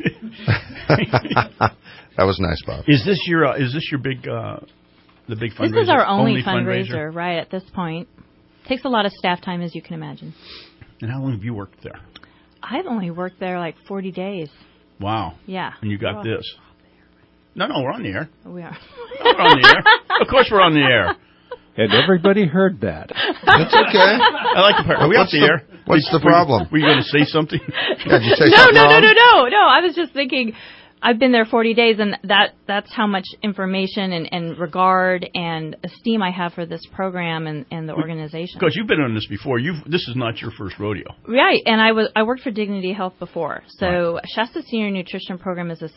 That was nice, Bob. Is this your big the big fundraiser? This is our only fundraiser, right, at this point. Takes a lot of staff time, as you can imagine. And how long have you worked there? I've only worked there like 40 days. Wow. Yeah. And you got this. No, we're on the air. We are. No, we're on the air. Of course we're on the air. And everybody heard that. That's okay. I like the part. Are we off the air? What's the problem? Were you going to say something? Yeah, did you say No. something wrong? No. I was just thinking, I've been there 40 days, and that's how much information and regard and esteem I have for this program and the organization. Because you've been on this before. This is not your first rodeo. Right, and I worked for Dignity Health before. So Shasta Senior Nutrition Program is a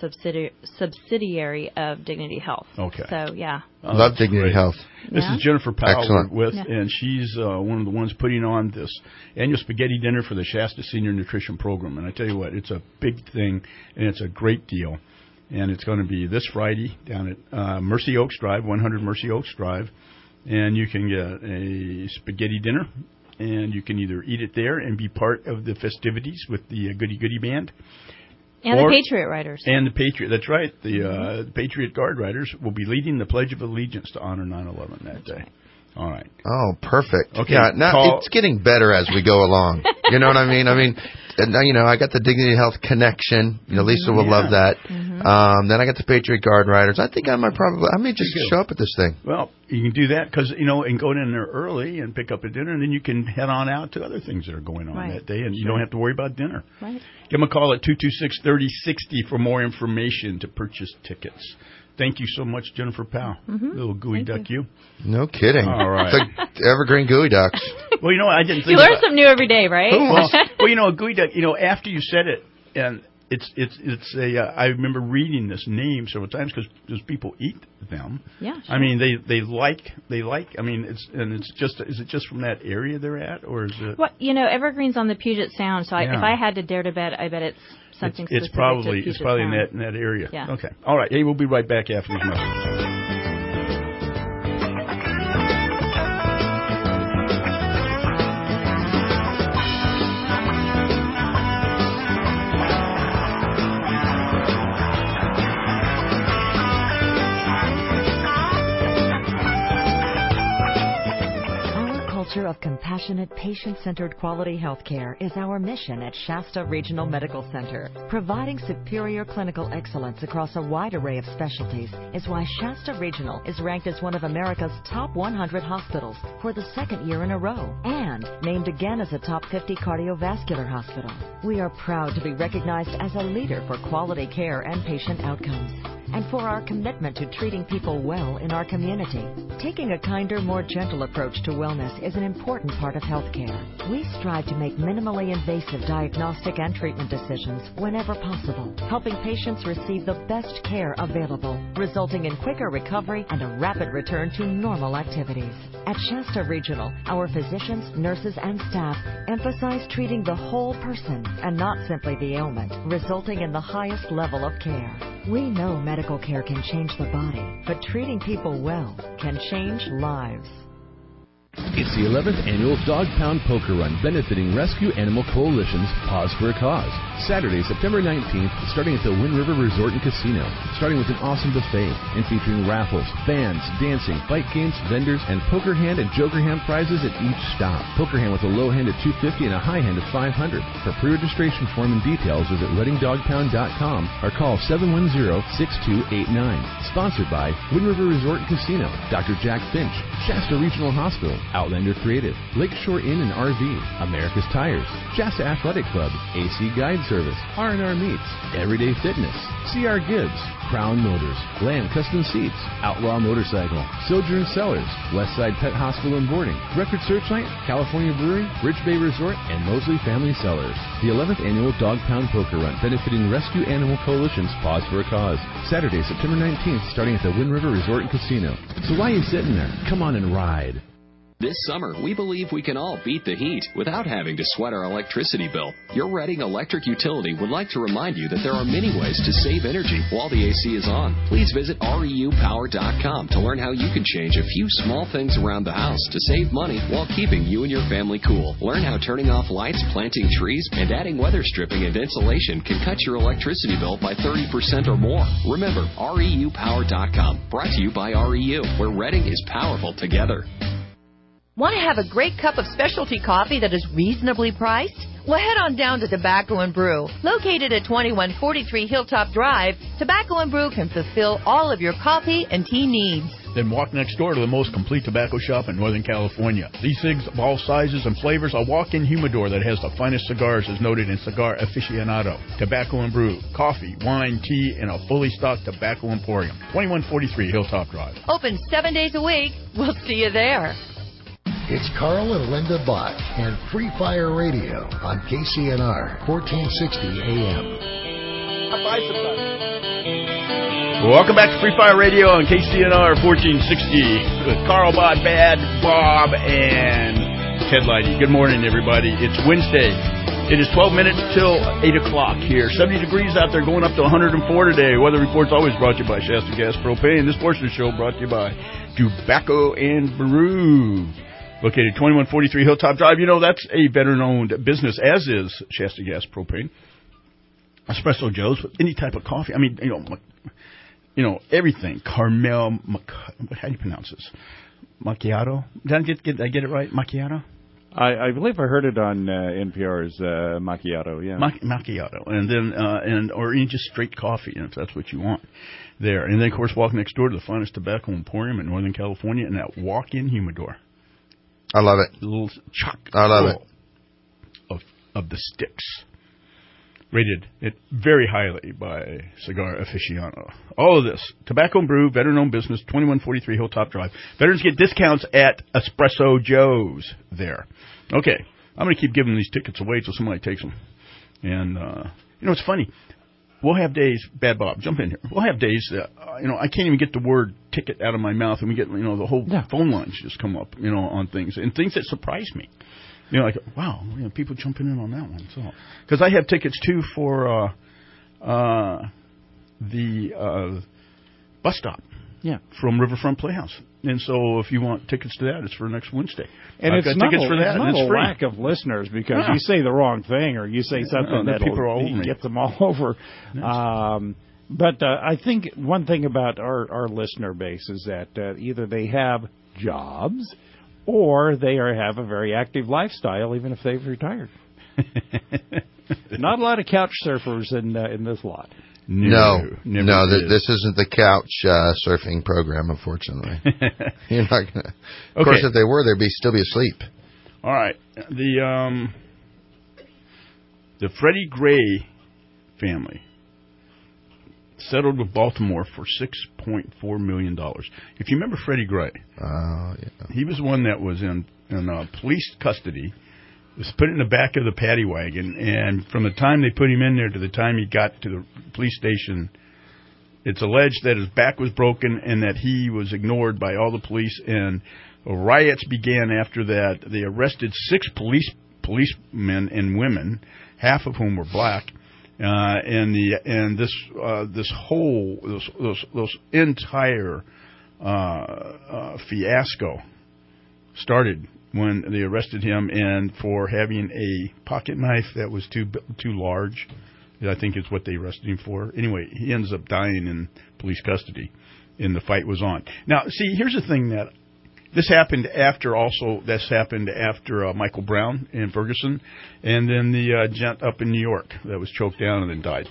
subsidiary of Dignity Health. Okay. So, yeah. Love Dignity Health. This is Jennifer Powell Excellent. with, and she's one of the ones putting on this annual spaghetti dinner for the Shasta Senior Nutrition Program. And I tell you what, it's a big thing, and it's a great deal. And it's going to be this Friday down at Mercy Oaks Drive, 100 Mercy Oaks Drive. And you can get a spaghetti dinner, and you can either eat it there and be part of the festivities with the Goody Goody Band. And the Patriot Riders. And the Patriot, that's right. The Patriot Guard Riders will be leading the Pledge of Allegiance to honor 9/11 that day. Right. All right. Oh, perfect. Okay. Yeah, now it's getting better as we go along. You know what I mean? I got the Dignity Health connection. Lisa will love that. Mm-hmm. Then I got the Patriot Guard Riders. I think I may just show up at this thing. Well, you can do that because, and go in there early and pick up a dinner, and then you can head on out to other things that are going on that day, and you don't have to worry about dinner. Right. Give them a call at 226-3060 for more information to purchase tickets. Thank you so much, Jennifer Powell. Mm-hmm. Little gooey duck you. No kidding. All right. The evergreen gooey ducks. Well, I didn't think you learn something new every day, right? Well, a gooey duck, after you said it, and it's I remember reading this name several times because people eat them. Yeah. Sure. I mean, they like. I mean, is it just from that area they're at, or is it? Well, Evergreen's on the Puget Sound, so if I had to dare to bet, I bet it's something specific it's probably to Puget probably Sound. in that area. Yeah. Okay. All right. Hey, we'll be right back after these messages. Of compassionate, patient-centered quality health care is our mission at Shasta Regional Medical Center. Providing superior clinical excellence across a wide array of specialties is why Shasta Regional is ranked as one of America's top 100 hospitals for the second year in a row and named again as a top 50 cardiovascular hospital. We are proud to be recognized as a leader for quality care and patient outcomes, and for our commitment to treating people well in our community. Taking a kinder, more gentle approach to wellness is an important part of healthcare. We strive to make minimally invasive diagnostic and treatment decisions whenever possible, helping patients receive the best care available, resulting in quicker recovery and a rapid return to normal activities. At Shasta Regional, our physicians, nurses, and staff emphasize treating the whole person and not simply the ailment, resulting in the highest level of care. We know medical care can change the body, but treating people well can change lives. It's the 11th annual Dog Pound Poker Run benefiting Rescue Animal Coalition's Pause for a Cause. Saturday, September 19th, starting at the Wind River Resort and Casino. Starting with an awesome buffet and featuring raffles, bands, dancing, fight games, vendors, and poker hand and joker hand prizes at each stop. Poker hand with a low hand at $250 and a high hand at $500. For pre-registration form and details, visit ReadingDogPound.com or call 710-6289. Sponsored by Wind River Resort and Casino, Dr. Jack Finch, Shasta Regional Hospital, Outlander Creative, Lakeshore Inn and RV, America's Tires, Shasta Athletic Club, AC Guide Service, R&R Meats, Everyday Fitness, CR Gibbs, Crown Motors, Land Custom Seats, Outlaw Motorcycle, Sojourn Cellars, Westside Pet Hospital and Boarding, Record Searchlight, California Brewing, Bridge Bay Resort, and Mosley Family Cellars. The 11th annual Dog Pound Poker Run benefiting Rescue Animal Coalition's Pause for a Cause. Saturday, September 19th, starting at the Wind River Resort and Casino. So why are you sitting there? Come on and ride. This summer, we believe we can all beat the heat without having to sweat our electricity bill. Your Reading Electric Utility would like to remind you that there are many ways to save energy while the AC is on. Please visit REUpower.com to learn how you can change a few small things around the house to save money while keeping you and your family cool. Learn how turning off lights, planting trees, and adding weather stripping and insulation can cut your electricity bill by 30% or more. Remember, REUpower.com. Brought to you by REU, where Reading is powerful together. Want to have a great cup of specialty coffee that is reasonably priced? Well, head on down to Tobacco and Brew. Located at 2143 Hilltop Drive, Tobacco and Brew can fulfill all of your coffee and tea needs. Then walk next door to the most complete tobacco shop in Northern California. E-cigs of all sizes and flavors, a walk-in humidor that has the finest cigars is noted in Cigar Aficionado. Tobacco and Brew, coffee, wine, tea, and a fully stocked tobacco emporium. 2143 Hilltop Drive. Open 7 days a week. We'll see you there. It's Carl and Linda Bott and Free Fire Radio on KCNR 1460 AM. Welcome back to Free Fire Radio on KCNR 1460 with Carl Bott, Bad Bob, and Ted Lighty. Good morning, everybody. It's Wednesday. It is 12 minutes till 8 o'clock here. 70 degrees out there, going up to 104 today. Weather report's always brought to you by Shasta Gas Propane. This portion of the show brought to you by Tobacco and Brew. Located 2143 Hilltop Drive. You know, that's a veteran-owned business, as is Shasta Gas Propane. Espresso Joe's with any type of coffee. I mean, you know, everything. Caramel, how do you pronounce this? Macchiato? Did I get it right? Macchiato? I believe I heard it on NPR's Macchiato, yeah. Macchiato. And then, or even just straight coffee, if that's what you want there. And then, of course, walk next door to the finest tobacco emporium in Northern California and that walk-in humidor. I love it. A little chock. I love it. Of the sticks. Rated it very highly by Cigar Aficionado. All of this, Tobacco and Brew, veteran-owned business, 2143 Hilltop Drive. Veterans get discounts at Espresso Joe's there. Okay, I'm going to keep giving these tickets away until somebody takes them. And, it's funny. We'll have days, Bad Bob, jump in here. We'll have days that, I can't even get the word ticket out of my mouth, and we get, the whole phone lines just come up, on things, and things that surprise me. Like, wow, people jumping in on that one. So, because I have tickets, too, for the bus stop from Riverfront Playhouse. And so if you want tickets to that, it's for next Wednesday. And I've got tickets for that, and it's free. Lack of listeners because you say the wrong thing or you say something that gets them all over. Yes. But I think one thing about our listener base is that either they have jobs or they have a very active lifestyle, even if they've retired. Not a lot of couch surfers in this lot. No, this isn't the couch surfing program, unfortunately. You're not gonna. Of course, if they were, they'd still be asleep. All right, the Freddie Gray family settled with Baltimore for $6.4 million. If you remember Freddie Gray, he was one that was in police custody, was put in the back of the paddy wagon, and from the time they put him in there to the time he got to the police station, it's alleged that his back was broken and that he was ignored by all the police, and riots began after that. They arrested 6 policemen and women, half of whom were black. This entire fiasco started when they arrested him and for having a pocket knife that was too large. I think is what they arrested him for. Anyway, he ends up dying in police custody, and the fight was on. Now, see, here's the thing that. This happened after Michael Brown in Ferguson, and then the gent up in New York that was choked down and then died.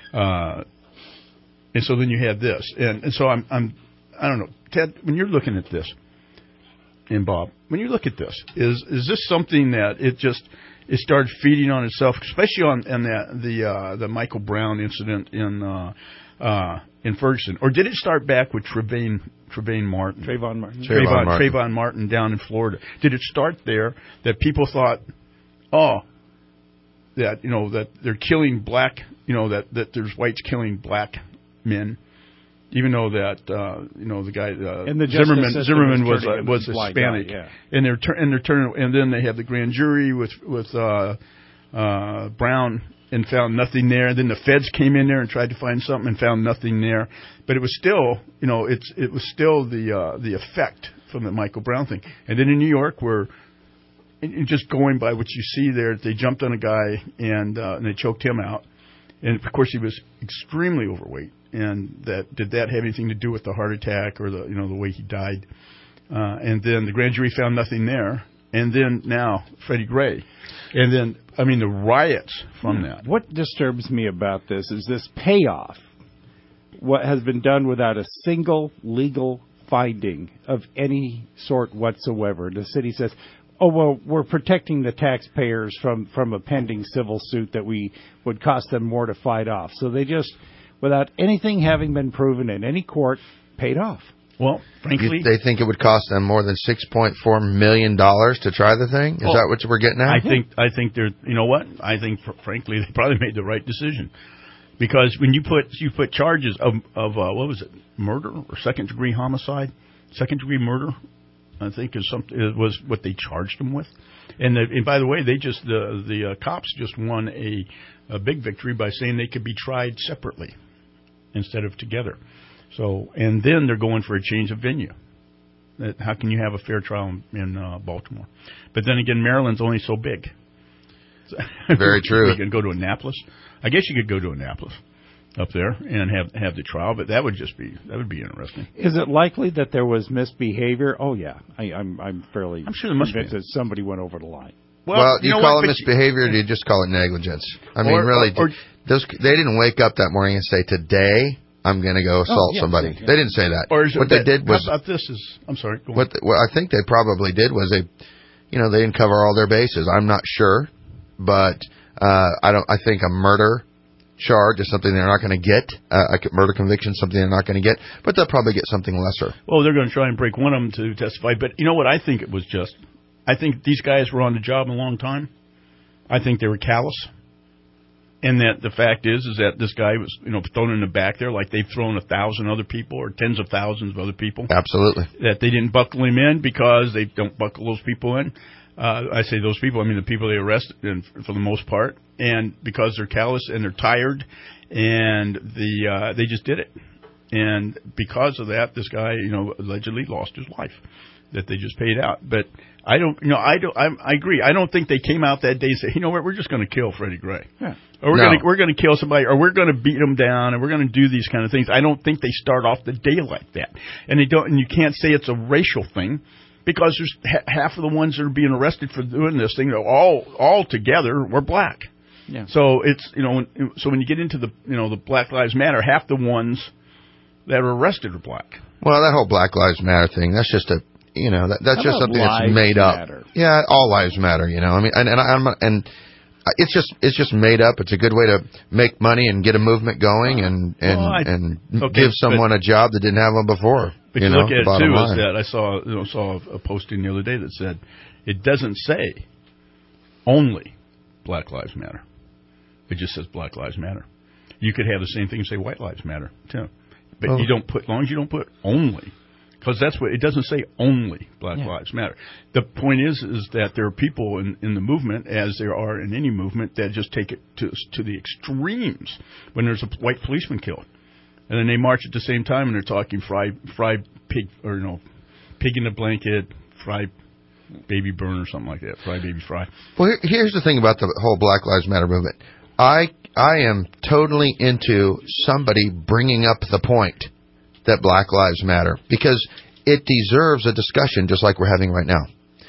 And so then you had this, and so I don't know, Ted, when you're looking at this, and Bob, when you look at this, is this something that it started feeding on itself, especially on the Michael Brown incident in Ferguson, or did it start back with Trayvon Martin down in Florida? Did it start there that people thought, that they're killing black, that there's whites killing black men, even though that the guy Zimmerman was Hispanic, and they're turning, and then they have the grand jury with Brown. And found nothing there. And then the feds came in there and tried to find something and found nothing there. But it was still, it was still the effect from the Michael Brown thing. And then in New York, where just going by what you see there, they jumped on a guy and they choked him out. And of course, he was extremely overweight. And did that have anything to do with the heart attack or the way he died? And then the grand jury found nothing there. and then now Freddie Gray. And then, I mean, the riots from that. What disturbs me about this is this payoff. What has been done without a single legal finding of any sort whatsoever. The city says, oh, well, we're protecting the taxpayers from a pending civil suit that would cost them more to fight off. So they just, without anything having been proven in any court, paid off. Well, frankly, they think it would cost them more than $6.4 million to try the thing? Is that what we're getting at? I think they're, you know what? I think, frankly, they probably made the right decision. Because when you put charges of what was it, murder or second-degree homicide? Second-degree murder, I think, was what they charged them with. And by the way, the cops just won a big victory by saying they could be tried separately instead of together. So, and then they're going for a change of venue. How can you have a fair trial in Baltimore? But then again, Maryland's only so big. Very true. You can go to Annapolis. I guess you could go to Annapolis up there and have the trial, but that would be interesting. Is it likely that there was misbehavior? Oh yeah, I'm sure there must be. That somebody went over the line. Well, do you call it misbehavior, or do you just call it negligence? I mean, really, they didn't wake up that morning and say, "Today I'm going to go assault somebody." Yeah. They didn't say that. What they did was, how about this is, I'm sorry. Go on. What I think they probably did was they didn't cover all their bases. I'm not sure, but I think a murder charge is something they're not going to get. A murder conviction is something they're not going to get, but they'll probably get something lesser. Well, they're going to try and break one of them to testify. But you know what? I think it was just. I think these guys were on the job a long time. I think they were callous. And that the fact is that this guy was, thrown in the back there like they've thrown 1,000 other people or tens of thousands of other people. Absolutely. That they didn't buckle him in because they don't buckle those people in. I say those people, I mean the people they arrested for the most part. And because they're callous and they're tired and they just did it. And because of that, this guy, allegedly lost his life that they just paid out. But I agree. I don't think they came out that day and said, you know what, we're just going to kill Freddie Gray. Yeah. Or we're going to kill somebody, or we're going to beat him down, and we're going to do these kind of things. I don't think they start off the day like that. And and you can't say it's a racial thing, because there's half of the ones that are being arrested for doing this thing, all together, were black. Yeah. So it's, so when you get into the Black Lives Matter, half the ones that are arrested are black. Well, that whole Black Lives Matter thing, that's just that's just something that's made up. Yeah, all lives matter, I mean, and it's just made up. It's a good way to make money and get a movement going and give someone a job that didn't have one before. But you look at it too is that I saw a posting the other day that said it doesn't say only Black Lives Matter. It just says Black Lives Matter. You could have the same thing and say White Lives Matter too, but you don't put, as long as you don't put only. Because that's what it doesn't say. Only Black Lives Matter. The point is that there are people in the movement, as there are in any movement, that just take it to the extremes. When there's a white policeman killed, and then they march at the same time, and they're talking fried pig, or pig in the blanket, fried baby burn, or something like that. Fried baby fry. Well, here's the thing about the whole Black Lives Matter movement. I am totally into somebody bringing up the point that Black Lives Matter, because it deserves a discussion just like we're having right now.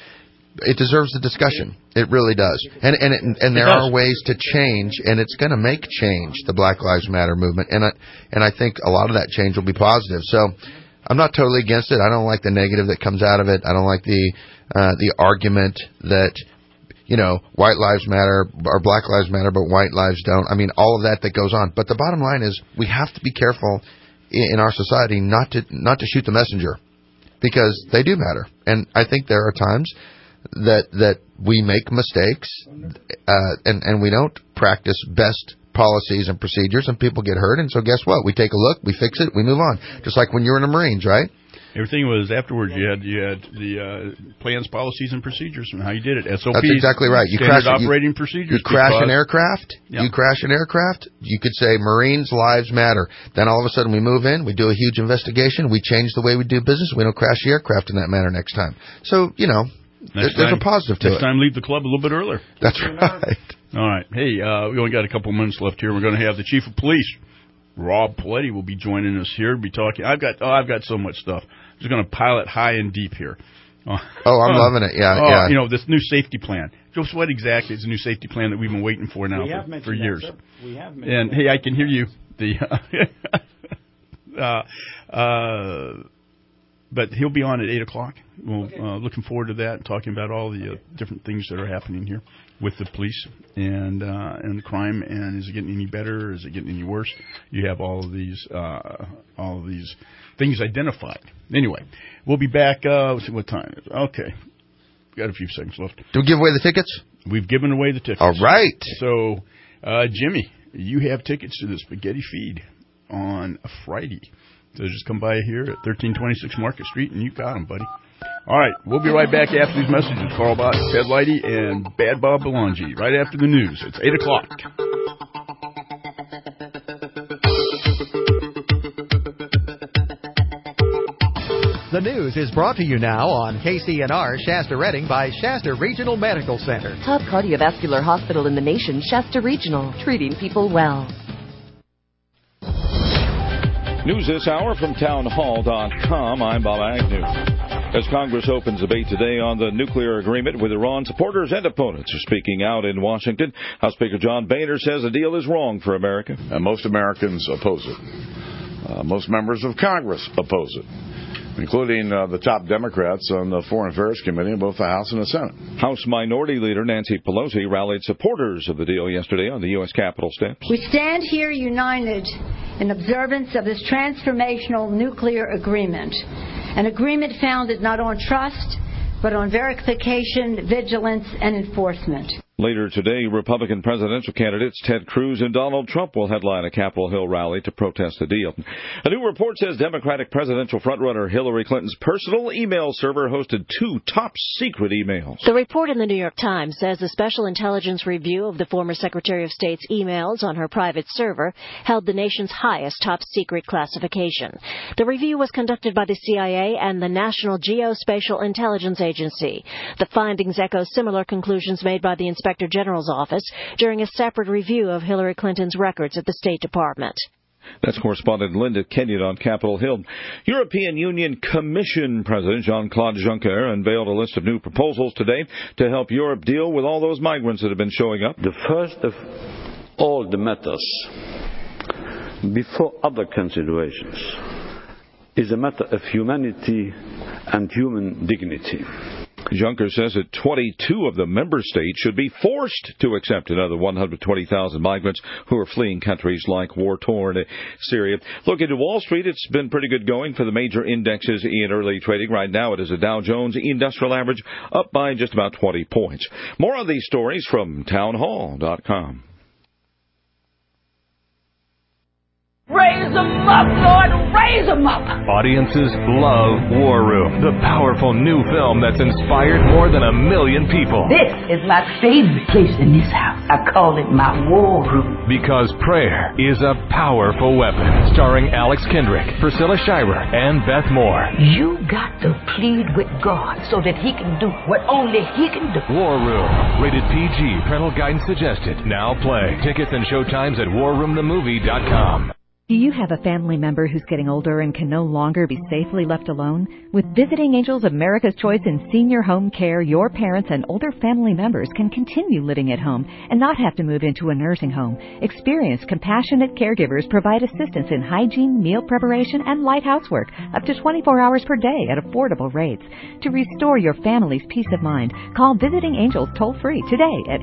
It deserves a discussion. It really does. And there are ways to change, and it's going to make change, the Black Lives Matter movement. And I think a lot of that change will be positive. So I'm not totally against it. I don't like the negative that comes out of it. I don't like the argument that white lives matter or Black Lives Matter, but white lives don't. I mean, all of that goes on. But the bottom line is we have to be careful in our society not to shoot the messenger, because they do matter. And I think there are times that we make mistakes and we don't practice best policies and procedures, and people get hurt. And so guess what? We take a look, we fix it, we move on. Just like when you're in the Marines, right? Everything was afterwards. You had the plans, policies, and procedures and how you did it. SOPs. That's exactly right. You standard operating procedures. You crash an aircraft. Yeah. You crash an aircraft. You could say Marines' lives matter. Then all of a sudden we move in. We do a huge investigation. We change the way we do business. We don't crash the aircraft in that manner next time. So there's a positive to it. Next time, leave the club a little bit earlier. That's right. All right. Hey, we only got a couple minutes left here. We're going to have the Chief of Police, Rob Paletti, will be joining us here. Be talking. I've got so much stuff. I'm just going to pile it high and deep here. I'm loving it. Yeah. You know, this new safety plan. Just what exactly is the new safety plan that we've been waiting for now for years? That, we have and hey, I can hear you. But he'll be on at 8:00. We'll looking forward to that, talking about all the different things that are happening here with the police and crime. And is it getting any better? Is it getting any worse? You have all of these things identified. Anyway, we'll be back. Let's see what time it is. Okay, got a few seconds left. Do we give away the tickets? We've given away the tickets. All right. So, Jimmy, you have tickets to the Spaghetti Feed on a Friday. So just come by here at 1326 Market Street, and you got them, buddy. All right, we'll be right back after these messages. Carl Bott, Ted Lighty, and Bad Bob Belangi, right after the news. It's 8:00. The news is brought to you now on KCNR Shasta Redding by Shasta Regional Medical Center. Top cardiovascular hospital in the nation, Shasta Regional, treating people well. News this hour from townhall.com. I'm Bob Agnew. As Congress opens debate today on the nuclear agreement with Iran, supporters and opponents are speaking out in Washington. House Speaker John Boehner says the deal is wrong for America. And most Americans oppose it. Most members of Congress oppose it, including the top Democrats on the Foreign Affairs Committee in both the House and the Senate. House Minority Leader Nancy Pelosi rallied supporters of the deal yesterday on the U.S. Capitol steps. We stand here united in observance of this transformational nuclear agreement, an agreement founded not on trust, but on verification, vigilance, and enforcement. Later today, Republican presidential candidates Ted Cruz and Donald Trump will headline a Capitol Hill rally to protest the deal. A new report says Democratic presidential frontrunner Hillary Clinton's personal email server hosted 2 top-secret emails. The report in the New York Times says a special intelligence review of the former Secretary of State's emails on her private server held the nation's highest top-secret classification. The review was conducted by the CIA and the National Geospatial Intelligence Agency. The findings echo similar conclusions made by the Inspector General's office during a separate review of Hillary Clinton's records at the State Department. That's correspondent Linda Kenyon on Capitol Hill. European Union Commission President Jean-Claude Juncker unveiled a list of new proposals today to help Europe deal with all those migrants that have been showing up. The first of all the matters, before other considerations, is a matter of humanity and human dignity. Juncker says that 22 of the member states should be forced to accept another 120,000 migrants who are fleeing countries like war-torn Syria. Looking to Wall Street, it's been pretty good going for the major indexes in early trading. Right now it is a Dow Jones Industrial Average up by just about 20 points. More on these stories from townhall.com. Raise them up, Lord, raise them up! Audiences love War Room, the powerful new film that's inspired more than 1 million people. This is my favorite place in this house. I call it my War Room. Because prayer is a powerful weapon. Starring Alex Kendrick, Priscilla Shirer, and Beth Moore. You got to plead with God so that He can do what only He can do. War Room, rated PG, parental guidance suggested. Now play. Tickets and showtimes at warroomthemovie.com. Do you have a family member who's getting older and can no longer be safely left alone? With Visiting Angels America's Choice in Senior Home Care, your parents and older family members can continue living at home and not have to move into a nursing home. Experienced, compassionate caregivers provide assistance in hygiene, meal preparation, and light housework up to 24 hours per day at affordable rates. To restore your family's peace of mind, call Visiting Angels toll-free today at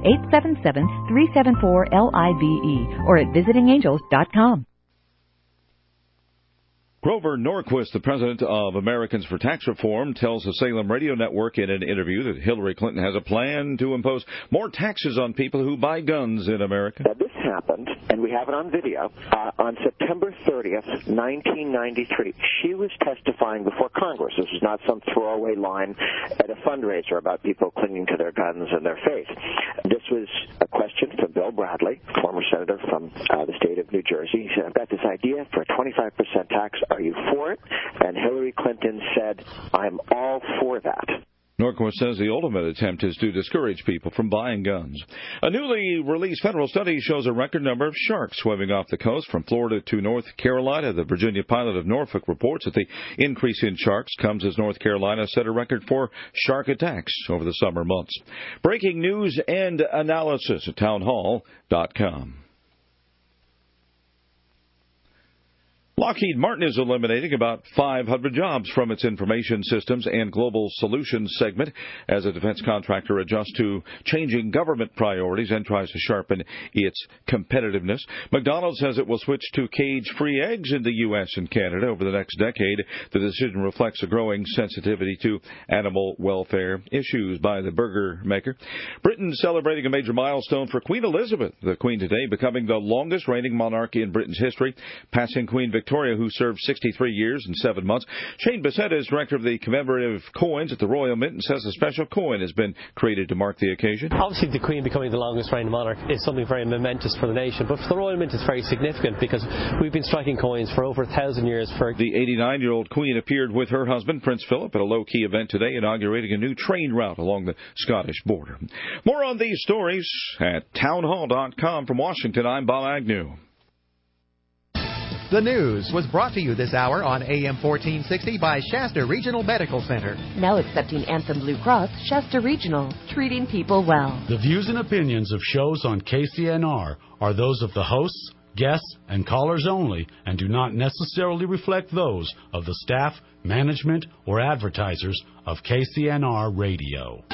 877-374-LIVE or at visitingangels.com. Grover Norquist, the president of Americans for Tax Reform, tells the Salem Radio Network in an interview that Hillary Clinton has a plan to impose more taxes on people who buy guns in America. Now, this happened, and we have it on video, on September 30th, 1993. She was testifying before Congress. This was not some throwaway line at a fundraiser about people clinging to their guns and their faith. This was a question from Bill Bradley, former senator from the state of New Jersey. He said, I've got this idea for a 25% tax. Are you for it? And Hillary Clinton said, I'm all for that. Norquist says the ultimate attempt is to discourage people from buying guns. A newly released federal study shows a record number of sharks swimming off the coast from Florida to North Carolina. The Virginia pilot of Norfolk reports that the increase in sharks comes as North Carolina set a record for shark attacks over the summer months. Breaking news and analysis at townhall.com. Lockheed Martin is eliminating about 500 jobs from its information systems and global solutions segment as a defense contractor adjusts to changing government priorities and tries to sharpen its competitiveness. McDonald's says it will switch to cage-free eggs in the U.S. and Canada over the next decade. The decision reflects a growing sensitivity to animal welfare issues by the burger maker. Britain's celebrating a major milestone for Queen Elizabeth, the Queen today, becoming the longest reigning monarch in Britain's history, passing Queen Victoria, who served 63 years and 7 months. Shane Bissett is director of the commemorative coins at the Royal Mint and says a special coin has been created to mark the occasion. Obviously, the Queen becoming the longest reigning monarch is something very momentous for the nation, but for the Royal Mint it's very significant because we've been striking coins for over 1,000 years. The 89-year-old Queen appeared with her husband, Prince Philip, at a low-key event today, inaugurating a new train route along the Scottish border. More on these stories at townhall.com. From Washington, I'm Bob Agnew. The news was brought to you this hour on AM 1460 by Shasta Regional Medical Center. Now accepting Anthem Blue Cross, Shasta Regional, treating people well. The views and opinions of shows on KCNR are those of the hosts, guests, and callers only and do not necessarily reflect those of the staff, management, or advertisers of KCNR Radio.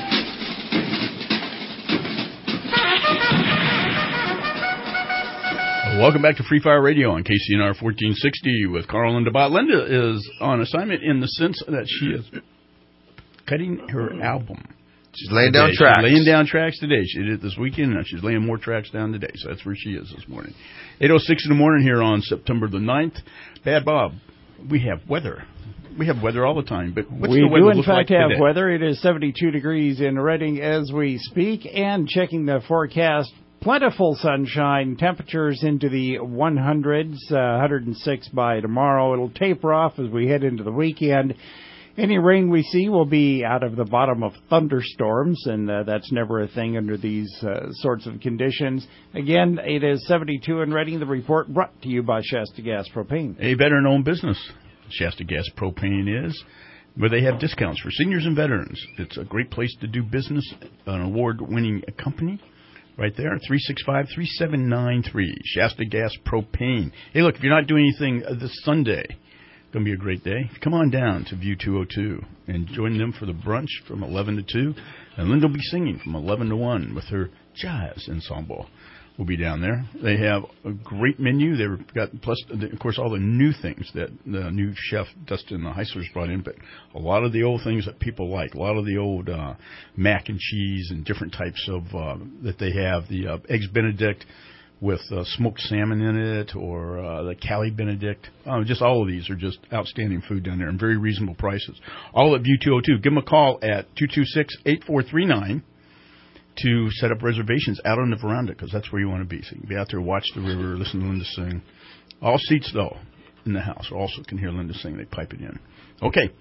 Welcome back to Free Fire Radio on KCNR 1460 with Carl and DeBot. Linda is on assignment in the sense that she is cutting her album. She's laying down tracks. She's laying down tracks today. She did it this weekend, and she's laying more tracks down today. So that's where she is this morning. 8:06 in the morning here on September the 9th. Bad Bob, we have weather. We have weather all the time, but what's the weather look like today? We do, in fact, have weather. It is 72 degrees in Redding as we speak, and checking the forecast, plentiful sunshine, temperatures into the 100s, 106 by tomorrow. It'll taper off as we head into the weekend. Any rain we see will be out of the bottom of thunderstorms, and that's never a thing under these sorts of conditions. Again, it is 72 in Redding. The report brought to you by Shasta Gas Propane. A veteran-owned business, Shasta Gas Propane is, where they have discounts for seniors and veterans. It's a great place to do business, an award-winning company. Right there, 365-3793, Shasta Gas Propane. Hey, look, if you're not doing anything this Sunday, it's going to be a great day. Come on down to View 202 and join them for the brunch from 11 to 2. And Linda will be singing from 11 to 1 with her jazz ensemble. We'll be down there. They have a great menu. They've got, plus, of course, all the new things that the new chef Dustin Heisler's brought in, but a lot of the old things that people like, a lot of the old mac and cheese and different types of that they have. The Eggs Benedict with smoked salmon in it, or the Cali Benedict. Just all of these are just outstanding food down there and very reasonable prices. All at View 202. Give them a call at 226-8439. To set up reservations out on the veranda, because that's where you want to be. So you can be out there, watch the river, listen to Linda sing. All seats, though, in the house also can hear Linda sing. They pipe it in. Okay.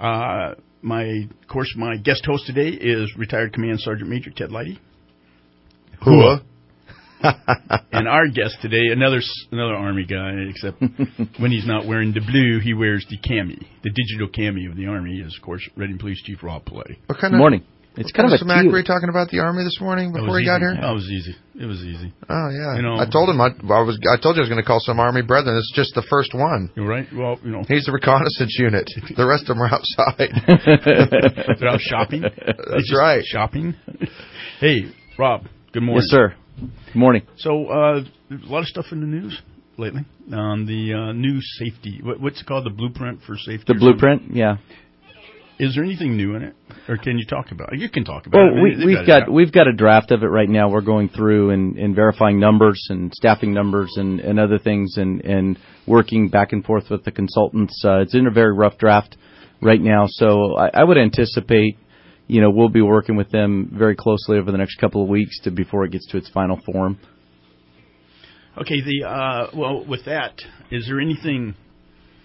My guest host today is retired Command Sergeant Major Ted Leidy. Hooah. And our guest today, another Army guy, except when he's not wearing the blue, he wears the cami. The digital cami of the Army is, of course, Reading Police Chief Rob Pallady. Good morning. It's kind of smack were you talking about the Army this morning before he got here? Oh, it was easy. It was easy. Oh yeah. I told him I told you I was going to call some Army brethren. It's just the first one. You're right. Well, he's the reconnaissance unit. The rest of them are outside. They're out shopping. That's right. Shopping. Hey, Rob. Good morning. Yes, sir. Good morning. So there's a lot of stuff in the news lately on the new safety. What's it called? The blueprint for safety. The blueprint. Yeah. Is there anything new in it, or can you talk about it? You can talk about it. Well, we've got a draft of it right now. We're going through and verifying numbers and staffing numbers and other things and working back and forth with the consultants. It's in a very rough draft right now, so I would anticipate, we'll be working with them very closely over the next couple of weeks before it gets to its final form. Okay. With that, is there anything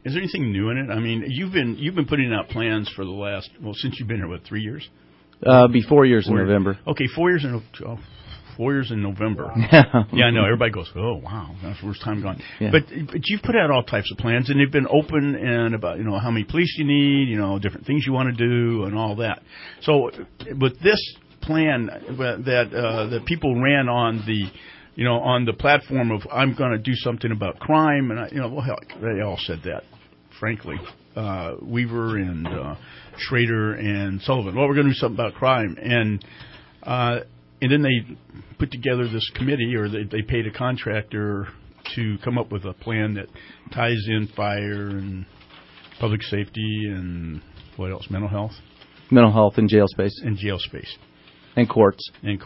Is there anything new in it? I mean, you've been putting out plans for the last, since you've been here, 3 years? Be 4 years in November. Okay, 4 years in 4 years in November. Yeah, I know. Everybody goes, oh, wow, that's the first time gone. Yeah. But you've put out all types of plans, and they've been open and about, how many police you need, different things you want to do and all that. So with this plan that people ran on the platform of I'm going to do something about crime, and they all said that, frankly. Weaver and Schrader and Sullivan. Well, we're going to do something about crime, and then they put together this committee, or they paid a contractor to come up with a plan that ties in fire and public safety and what else? Mental health and jail space. And courts. And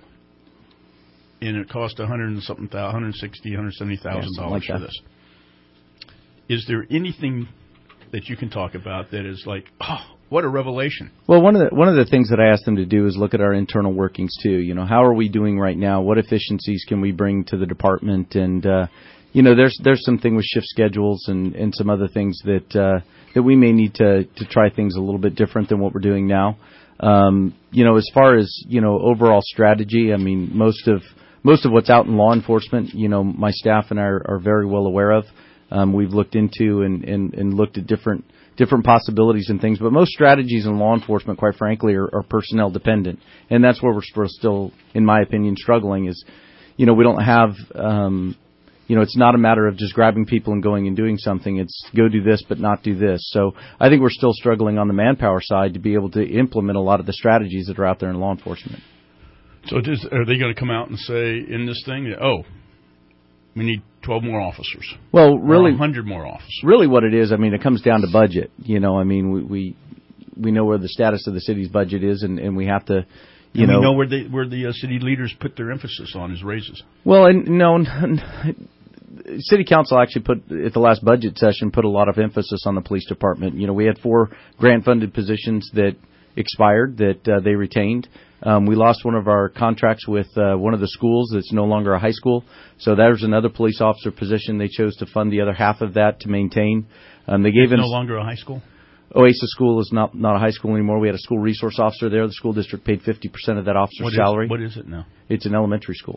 it cost $160,000-$170,000 for this. Is there anything that you can talk about that is like, what a revelation? Well, one of the things that I asked them to do is look at our internal workings too. How are we doing right now? What efficiencies can we bring to the department? And there's some thing with shift schedules and some other things that we may need to try things a little bit different than what we're doing now. As far as overall strategy, I mean most of what's out in law enforcement, my staff and I are very well aware of. We've looked into and looked at different possibilities and things, but most strategies in law enforcement, quite frankly, are personnel dependent, and that's where we're still, in my opinion, struggling. Is we don't have it's not a matter of just grabbing people and going and doing something. It's go do this but not do this. So I think we're still struggling on the manpower side to be able to implement a lot of the strategies that are out there in law enforcement. So are they going to come out and say in this thing, we need 12 more officers? Well, really, 100 more officers. Really, what it is, I mean, it comes down to budget. We know where the status of the city's budget is, and we have to, we know where the city leaders put their emphasis on is raises. Well, City Council actually at the last budget session put a lot of emphasis on the police department. We had 4 grant-funded positions that expired that they retained. We lost one of our contracts with one of the schools that's no longer a high school. So there's another police officer position. They chose to fund the other half of that to maintain. They gave it's no longer a high school? Oasis School is not a high school anymore. We had a school resource officer there. The school district paid 50% of that officer's salary. What is it now? It's an elementary school.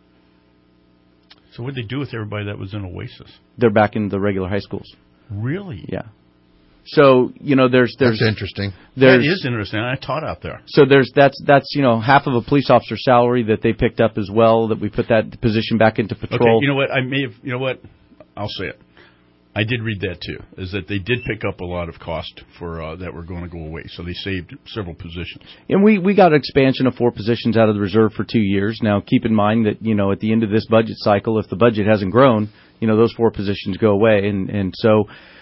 So what did they do with everybody that was in Oasis? They're back in the regular high schools. Really? Yeah. So there's that's interesting. That is interesting. I taught out there. So that's half of a police officer's salary that they picked up as well. That we put that position back into patrol. Okay, you know what? I may have. You know what? I'll say it. I did read that too. Is that they did pick up a lot of cost for that were going to go away. So they saved several positions. And we got an expansion of 4 positions out of the reserve for 2 years. Now keep in mind that at the end of this budget cycle, if the budget hasn't grown, those 4 positions go away. And so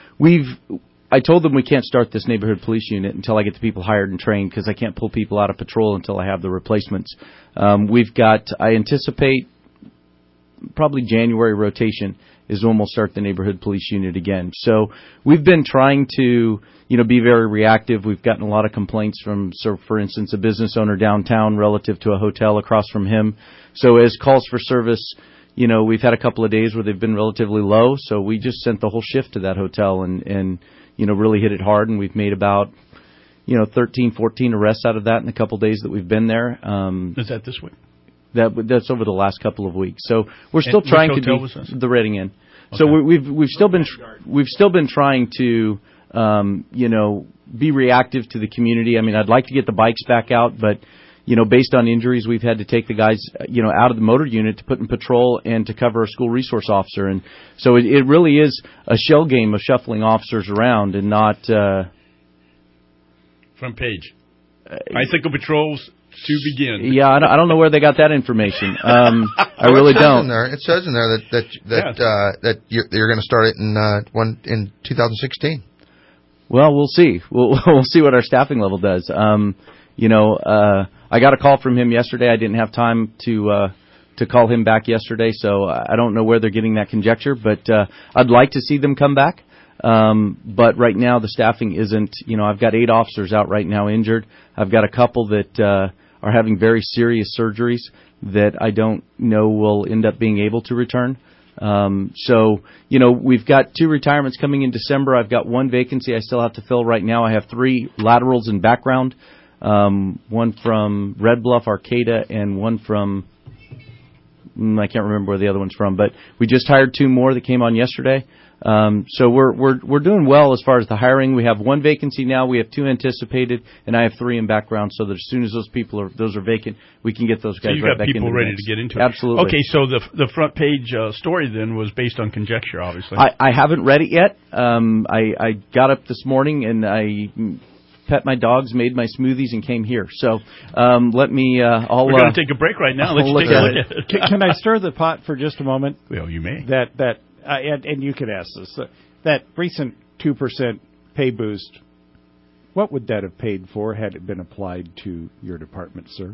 I told them we can't start this neighborhood police unit until I get the people hired and trained, because I can't pull people out of patrol until I have the replacements. I anticipate probably January rotation is when we'll start the neighborhood police unit again. So we've been trying to, be very reactive. We've gotten a lot of complaints from, for instance, a business owner downtown relative to a hotel across from him. So as calls for service, we've had a couple of days where they've been relatively low. So we just sent the whole shift to that hotel and really hit it hard, and we've made about, 13, 14 arrests out of that in a couple of days that we've been there. Is that this week? That's over the last couple of weeks. So we're still trying to do the Reading Inn. Okay. So we've still been trying to, be reactive to the community. I mean, I'd like to get the bikes back out, but, based on injuries, we've had to take the guys, out of the motor unit to put in patrol and to cover a school resource officer. And so it really is a shell game of shuffling officers around and not... Front page. Bicycle patrols to begin. Yeah, I don't know where they got that information. I really don't. It says in there that you're going to start it in 2016. Well, we'll see. We'll see what our staffing level does. I got a call from him yesterday. I didn't have time to call him back yesterday, so I don't know where they're getting that conjecture. But I'd like to see them come back. But right now the staffing isn't. I've got 8 officers out right now injured. I've got a couple that are having very serious surgeries that I don't know will end up being able to return. So, we've got 2 retirements coming in December. I've got 1 vacancy I still have to fill right now. I have 3 laterals in background, one from Red Bluff, Arcata, and one from, I can't remember where the other one's from, but we just hired 2 more that came on yesterday. So we're doing well as far as the hiring. We have 1 vacancy now. We have 2 anticipated, and I have 3 in background. So that as soon as those are vacant, we can get those guys right back into the mix. So you got people ready to get into it. Absolutely. Okay, so the front page story then was based on conjecture, obviously. I haven't read it yet. I got up this morning and I pet my dogs, made my smoothies, and came here. So let me. We're going to take a break right now. Let's take a look at it. Can I stir the pot for just a moment? Well, you may. And you could ask this. That recent 2% pay boost, what would that have paid for had it been applied to your department, sir?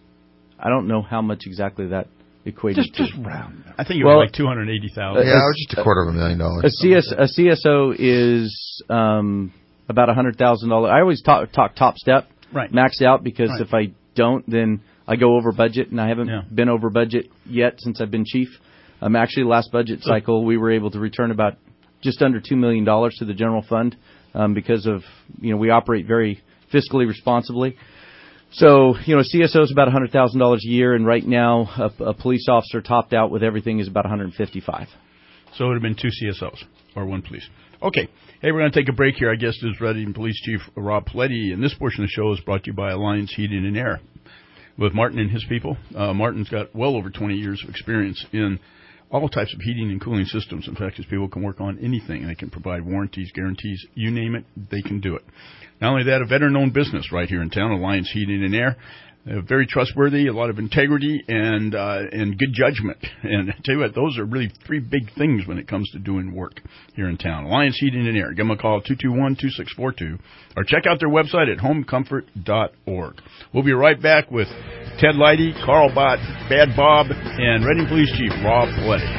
I don't know how much exactly that equated to. Just round. I think it was like $280,000. Yeah, it was just $250,000. A CSO is about $100,000. I always talk top step, right, maxed out, because if I don't, then I go over budget, and I haven't been over budget yet since I've been chief. Actually, last budget cycle, we were able to return about just under $2 million to the general fund because of, we operate very fiscally responsibly. So, CSO is about $100,000 a year, and right now a police officer topped out with everything is about $155,000. So it would have been 2 CSOs or 1 police. Okay. Hey, we're going to take a break here. Our guest is Reading Police Chief Rob Pleddy, and this portion of the show is brought to you by Alliance Heating and Air. With Martin and his people, Martin's got well over 20 years of experience in all types of heating and cooling systems. In fact, his people can work on anything. They can provide warranties, guarantees, you name it, they can do it. Not only that, a veteran-owned business right here in town, Alliance Heating and Air. Very trustworthy, a lot of integrity, and good judgment. And I tell you what, those are really 3 big things when it comes to doing work here in town. Alliance Heating and Air. Give them a call, 221-2642, or check out their website at homecomfort.org. We'll be right back with Ted Leidy, Carl Bott, Bad Bob, and Reading Police Chief Rob Pleddy.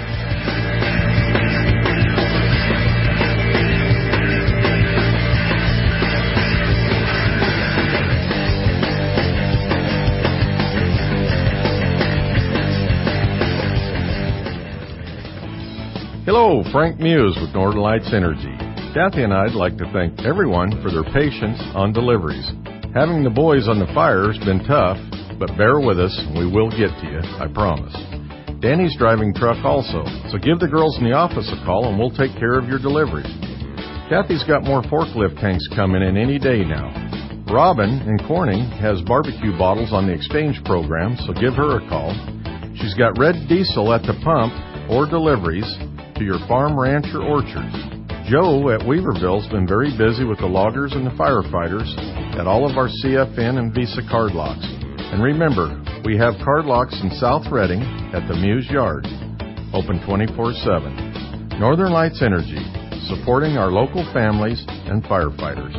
Hello, Frank Muse with Northern Lights Energy. Kathy and I'd like to thank everyone for their patience on deliveries. Having the boys on the fire has been tough, but bear with us and we will get to you, I promise. Danny's driving truck also, so give the girls in the office a call and we'll take care of your deliveries. Kathy's got more forklift tanks coming in any day now. Robin in Corning has barbecue bottles on the exchange program, so give her a call. She's got red diesel at the pump or deliveries to your farm, ranch, or orchards. Joe at Weaverville's been very busy with the loggers and the firefighters at all of our CFN and Visa card locks. And remember, we have card locks in South Reading at the Muse Yard, open 24/7. Northern Lights Energy, supporting our local families and firefighters.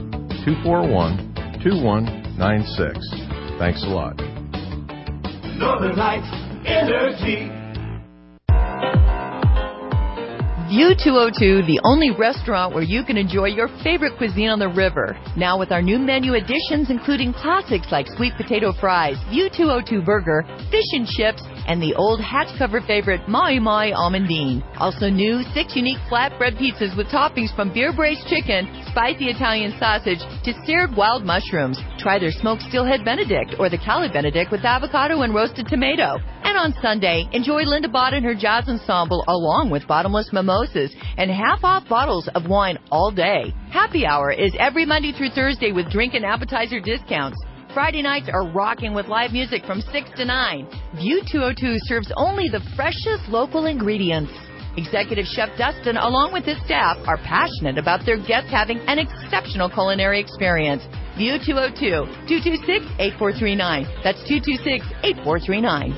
241-2196. Thanks a lot. Northern Lights Energy. View 202, the only restaurant where you can enjoy your favorite cuisine on the river. Now with our new menu additions, including classics like sweet potato fries, View 202 burger, fish and chips, and the old hatch cover favorite, Mai Mai Almondine. Also new, 6 unique flatbread pizzas with toppings from beer braised chicken, spicy Italian sausage, to seared wild mushrooms. Try their smoked steelhead Benedict or the Cali Benedict with avocado and roasted tomato. And on Sunday, enjoy Linda Bott and her jazz ensemble along with bottomless mimosas and half-off bottles of wine all day. Happy hour is every Monday through Thursday with drink and appetizer discounts. Friday nights are rocking with live music from 6 to 9. View 202 serves only the freshest local ingredients. Executive Chef Dustin, along with his staff, are passionate about their guests having an exceptional culinary experience. View 202, 226-8439. That's 226-8439.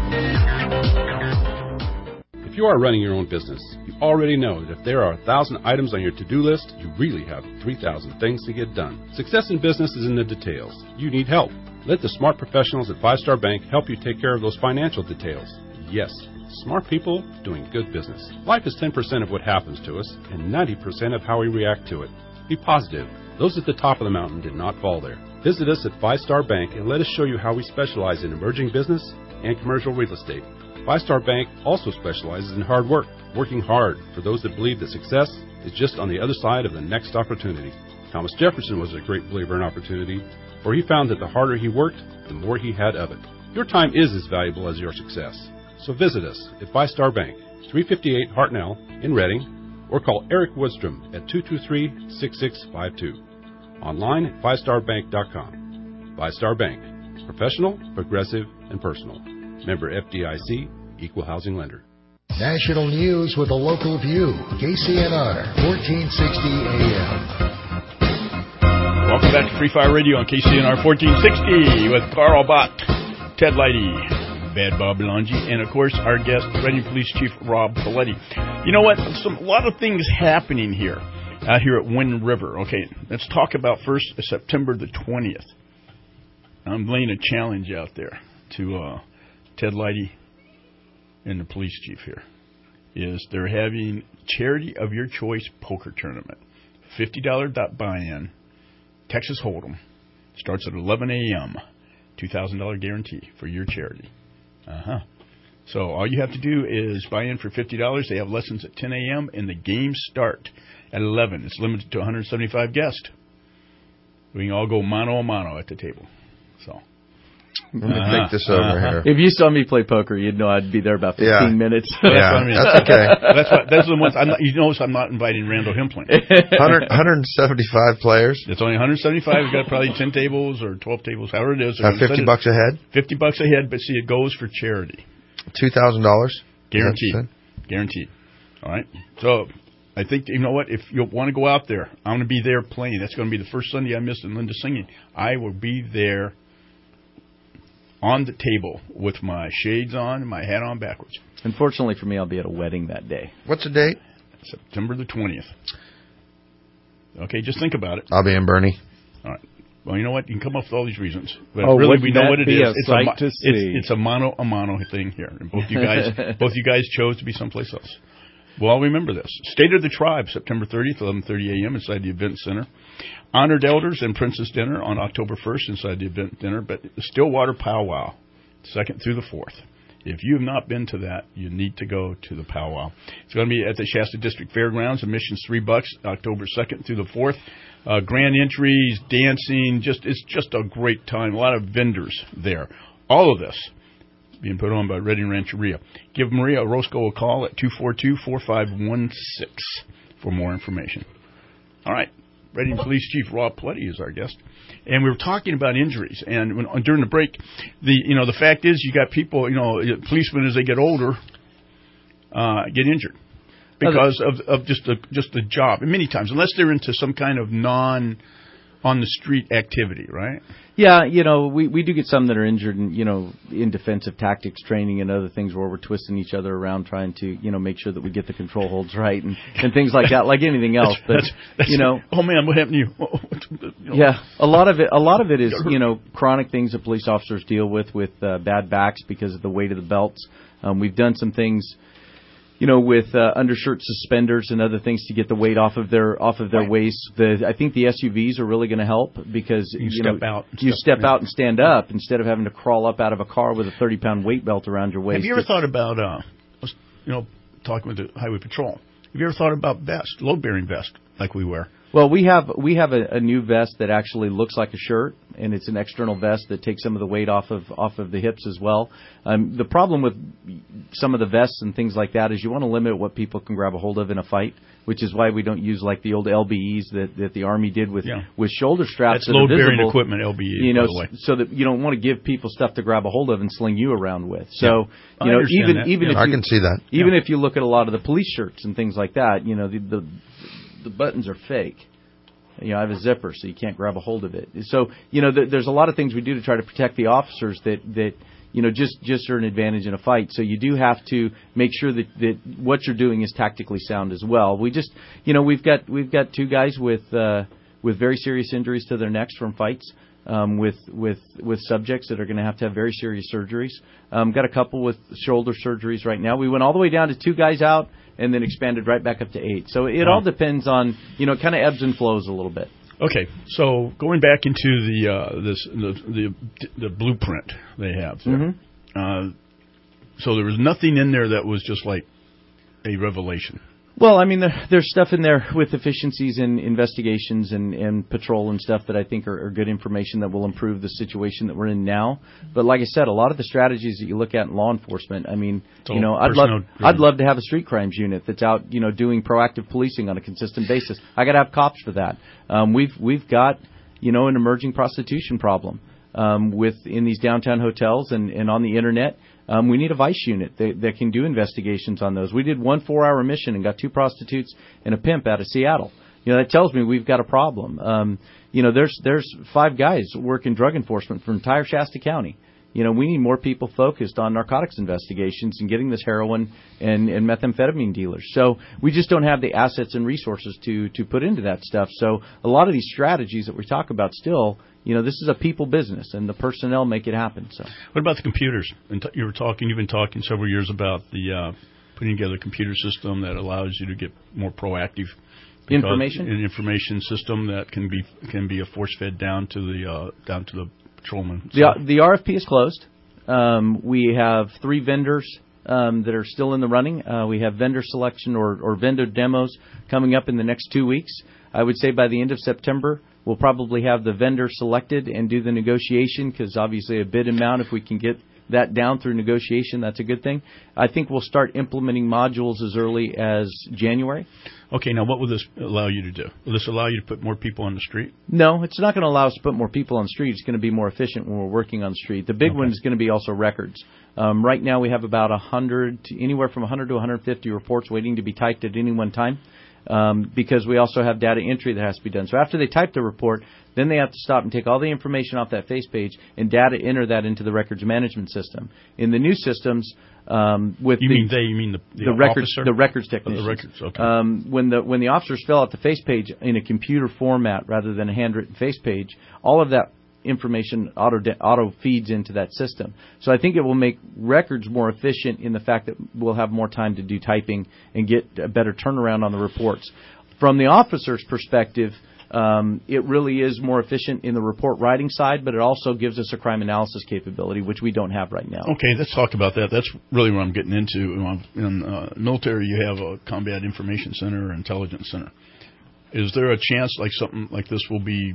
If you are running your own business, you already know that if there are 1,000 items on your to-do list, you really have 3,000 things to get done. Success in business is in the details. You need help. Let the smart professionals at 5 Star Bank help you take care of those financial details. Yes, smart people doing good business. Life is 10% of what happens to us and 90% of how we react to it. Be positive. Those at the top of the mountain did not fall there. Visit us at 5 Star Bank and let us show you how we specialize in emerging business and commercial real estate. 5 Star Bank also specializes in hard work. working hard for those that believe that success is just on the other side of the next opportunity. Thomas Jefferson was a great believer in opportunity, for he found that the harder he worked, the more he had of it. Your time is as valuable as your success. So visit us at VyStar Bank, 358 Hartnell in Reading, or call Eric Woodstrom at 223-6652. Online at VyStarBank.com. VyStar Bank. Professional, progressive, and personal. Member FDIC, Equal Housing Lender. National news with a local view. KCNR, 1460 AM. Welcome back to Free Fire Radio on KCNR 1460 with Carl Bott, Ted Leidy, Bad Bob Belangi, and of course our guest, Reading Police Chief Rob Paletti. You know what? A lot of things happening here, out here at Wind River. Okay, let's talk about first September the 20th. I'm laying a challenge out there to Ted Leidy and the police chief here. Is they're having Charity of Your Choice poker tournament. $50 buy-in. Texas Hold'em. Starts at 11 a.m. $2,000 guarantee for your charity. So all you have to do is buy in for $50. They have lessons at 10 a.m. and the games start at 11. It's limited to 175 guests. We can all go mano a mano at the table. So let me think this over here. If you saw me play poker, you'd know I'd be there about 15 minutes. That's okay. That's the ones. You notice I'm not inviting Randall Hempling. 175 players. It's only 175. We've got probably 10 tables or 12 tables, however it is. $50 a head. $50 a head, but see, it goes for charity. $2,000 guaranteed. All right. So I think, you know what? If you want to go out there, I'm going to be there playing. That's going to be the first Sunday I missed in Linda singing. I will be there on the table with my shades on and my hat on backwards. Unfortunately for me, I'll be at a wedding that day. What's the date? September the 20th. Okay, just think about it. I'll be in Bernie. All right. Well, you know what? You can come up with all these reasons, but really, we know what it is. It's a mano thing here, and both you guys chose to be someplace else. Well, remember this. State of the Tribe, September 30th, 11:30 a.m. inside the Event Center. Honored Elders and Princess Dinner on October 1st inside the Event Dinner. But Stillwater Powwow, 2nd through the 4th. If you have not been to that, you need to go to the powwow. It's going to be at the Shasta District Fairgrounds. Admission's $3, October 2nd through the 4th. Grand entries, dancing, it's just a great time. A lot of vendors there. All of this being put on by Reading Rancheria. Give Maria Orozco a call at 242-4516 for more information. All right. Reading Police Chief Rob Paletti is our guest. And we were talking about injuries. And during the break, the fact is you got people, policemen as they get older, get injured because of just the job. And many times, unless they're into some kind of on-the-street activity, right? Yeah, we do get some that are injured in defensive tactics training and other things where we're twisting each other around trying to, make sure that we get the control holds right and things like that, like anything else. But, oh man, what happened to you? Yeah, a lot of it is, chronic things that police officers deal with bad backs because of the weight of the belts. We've done some things, with undershirt suspenders and other things to get the weight off of their waist. I think the SUVs are really going to help because you step out and stand up instead of having to crawl up out of a car with a 30-pound weight belt around your waist. Have you ever thought about talking with the Highway Patrol? Have you ever thought about load-bearing vest like we wear? Well, we have a new vest that actually looks like a shirt, and it's an external vest that takes some of the weight off of the hips as well. The problem with some of the vests and things like that is you want to limit what people can grab a hold of in a fight, which is why we don't use like the old LBEs that the Army did with shoulder straps. That's load-bearing equipment, LBE, by the way. So that you don't want to give people stuff to grab a hold of and sling you around with. So even if I can see that. Even if you look at a lot of the police shirts and things like that, the buttons are fake. I have a zipper, so you can't grab a hold of it. So, there's a lot of things we do to try to protect the officers that just are an advantage in a fight. So you do have to make sure that what you're doing is tactically sound as well. We just, we've got 2 guys with very serious injuries to their necks from fights. With subjects that are going to have very serious surgeries. Got a couple with shoulder surgeries right now. We went all the way down to 2 guys out and then expanded right back up to 8. So it all depends on, it kind of ebbs and flows a little bit. Okay, so going back into the blueprint they have there. Mm-hmm. So there was nothing in there that was just like a revelation? Well, I mean, there's stuff in there with efficiencies in investigations and patrol and stuff that I think are good information that will improve the situation that we're in now. But like I said, a lot of the strategies that you look at in law enforcement, I mean, I'd love to have a street crimes unit that's out, doing proactive policing on a consistent basis. I got to have cops for that. We've got, an emerging prostitution problem in these downtown hotels and on the internet. We need a vice unit that can do investigations on those. We did 1 4-hour mission and got 2 prostitutes and a pimp out of Seattle. That tells me we've got a problem. There's 5 guys working drug enforcement for entire Shasta County. We need more people focused on narcotics investigations and getting this heroin and methamphetamine dealers. So we just don't have the assets and resources to put into that stuff. So a lot of these strategies that we talk about still, this is a people business, and the personnel make it happen. So, what about the computers? You've been talking several years about the putting together a computer system that allows you to get more proactive information. An information system that can be a force fed down to the patrolman. The RFP is closed. We have 3 vendors that are still in the running. We have vendor selection or vendor demos coming up in the next 2 weeks. I would say by the end of September, we'll probably have the vendor selected and do the negotiation, because obviously a bid amount, if we can get that down through negotiation, that's a good thing. I think we'll start implementing modules as early as January. Okay, now what will this allow you to do? Will this allow you to put more people on the street? No, it's not going to allow us to put more people on the street. It's going to be more efficient when we're working on the street. The big one is going to be also records. Right now we have about anywhere from 100 to 150 reports waiting to be typed at any one time. Because we also have data entry that has to be done. So after they type the report, then they have to stop and take all the information off that face page and data enter that into the records management system. In the new systems, you mean the records, officer? the records technicians. The records, okay. When the officers fill out the face page in a computer format rather than a handwritten face page, all of that information auto feeds into that system. So I think it will make records more efficient in the fact that we'll have more time to do typing and get a better turnaround on the reports. From the officer's perspective, it really is more efficient in the report writing side, but it also gives us a crime analysis capability, which we don't have right now. Okay, let's talk about that. That's really what I'm getting into. In the military, you have a combat information center or intelligence center. Is there a chance like something like this will be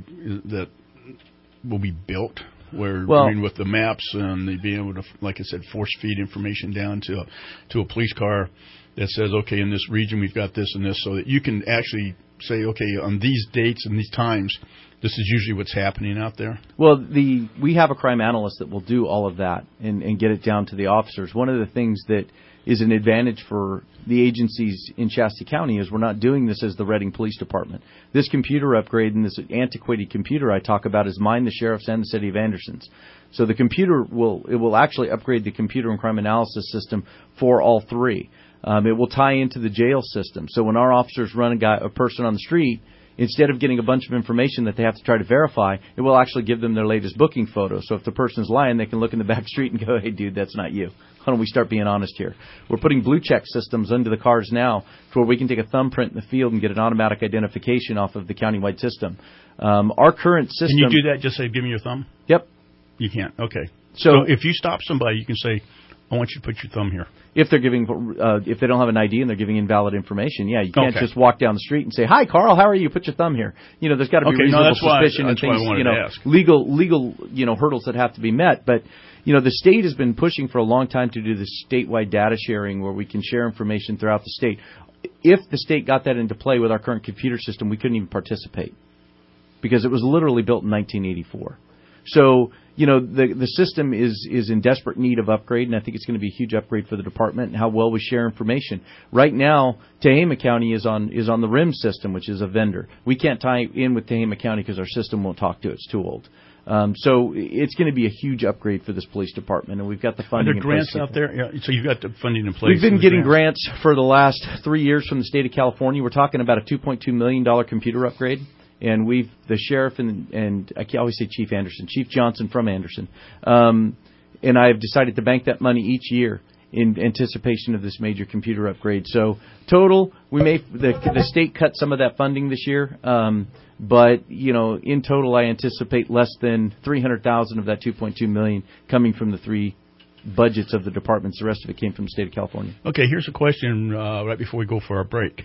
built, where with the maps and they being able to, like I said, force feed information down to a police car that says, okay, in this region we've got this and this, so that you can actually say, okay, on these dates and these times, this is usually what's happening out there? Well, we have a crime analyst that will do all of that and get it down to the officers. One of the things that is an advantage for the agencies in Shasta County is we're not doing this as the Reading Police Department. This computer upgrade and this antiquated computer I talk about is mine, the sheriff's, and the city of Anderson's. So the computer will actually upgrade the computer and crime analysis system for all 3. It will tie into the jail system. So when our officers run a person on the street, instead of getting a bunch of information that they have to try to verify, it will actually give them their latest booking photo. So if the person's lying, they can look in the back street and go, hey, dude, that's not you. Why don't we start being honest here? We're putting blue check systems under the cars now to where we can take a thumbprint in the field and get an automatic identification off of the countywide system. Our current system... Can you do that? Just say, give me your thumb? Yep. You can't? Okay. So if you stop somebody, you can say, I want you to put your thumb here. If they're if they don't have an ID and they're giving invalid information, you can't just walk down the street and say, "Hi, Carl, how are you? Put your thumb here." There's got to be reasonable suspicion and things, legal, hurdles that have to be met. But the state has been pushing for a long time to do this statewide data sharing, where we can share information throughout the state. If the state got that into play with our current computer system, we couldn't even participate because it was literally built in 1984. So, the system is in desperate need of upgrade, and I think it's going to be a huge upgrade for the department and how well we share information. Right now, Tehama County is on the RIM system, which is a vendor. We can't tie in with Tehama County because our system won't talk to it. It's too old. So it's going to be a huge upgrade for this police department, and we've got the funding. Are there grants out there? Yeah, so you've got the funding in place. We've been getting grants for the last 3 years from the state of California. We're talking about a $2.2 million computer upgrade. And the sheriff and I can always say Chief Johnson from Anderson, and I have decided to bank that money each year in anticipation of this major computer upgrade. So total, the state cut some of that funding this year, but in total I anticipate less than $300,000 of that $2.2 million coming from the 3 budgets of the departments. The rest of it came from the state of California. Okay, here's a question right before we go for our break.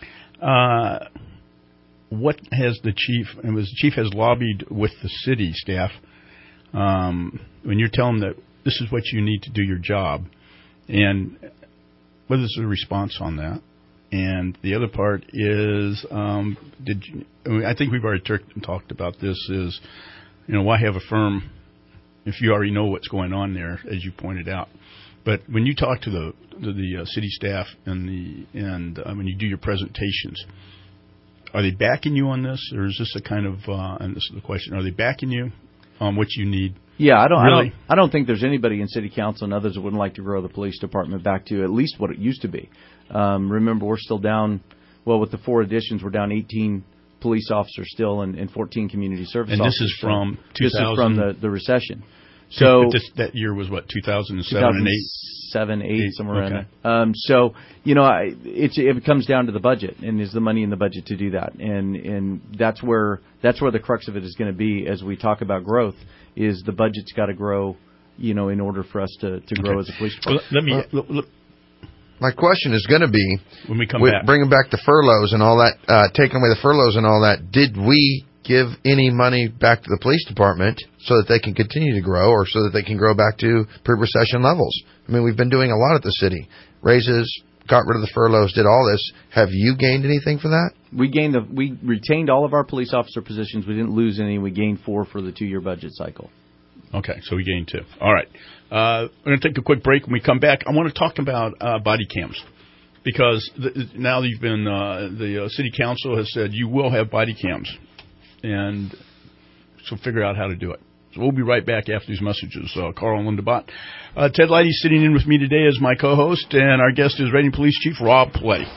What has the chief has lobbied with the city staff when you're telling them that this is what you need to do your job, and whether there's a response on that? And the other part is, I think we've already talked about this, is, why have a firm if you already know what's going on there, as you pointed out? But when you talk to the city staff and when you do your presentations, are they backing you on this, or is this a kind of, and this is the question, are they backing you on what you need? Yeah, I don't think there's anybody in city council and others that wouldn't like to grow the police department back to at least what it used to be. Remember, we're still down, with the 4 additions, we're down 18 police officers still and 14 community service officers. And this is from 2000? This is from the recession. So that year was what, 2007 and 8? 7, 8, somewhere around there. It comes down to the budget, and is the money in the budget to do that, and that's where the crux of it is going to be as we talk about growth. Is the budget's got to grow, in order for us to grow as a police department. Well, my question is going to be, when we come back, bringing back the furloughs and all that, taking away the furloughs and all that, did we give any money back to the police department so that they can continue to grow, or so that they can grow back to pre-recession levels? I mean, we've been doing a lot at the city. Raises, got rid of the furloughs, did all this. Have you gained anything for that? We retained all of our police officer positions. We didn't lose any. We gained 4 for the 2-year budget cycle. Okay, so we gained 2. All right. We're going to take a quick break. When we come back, I want to talk about body cams. Because now you've been, the city council has said you will have body cams. And so figure out how to do it. So we'll be right back after these messages. Carl and Linda Bott. Ted Leidy sitting in with me today as my co-host, and our guest is Reading Police Chief Rob Paletti.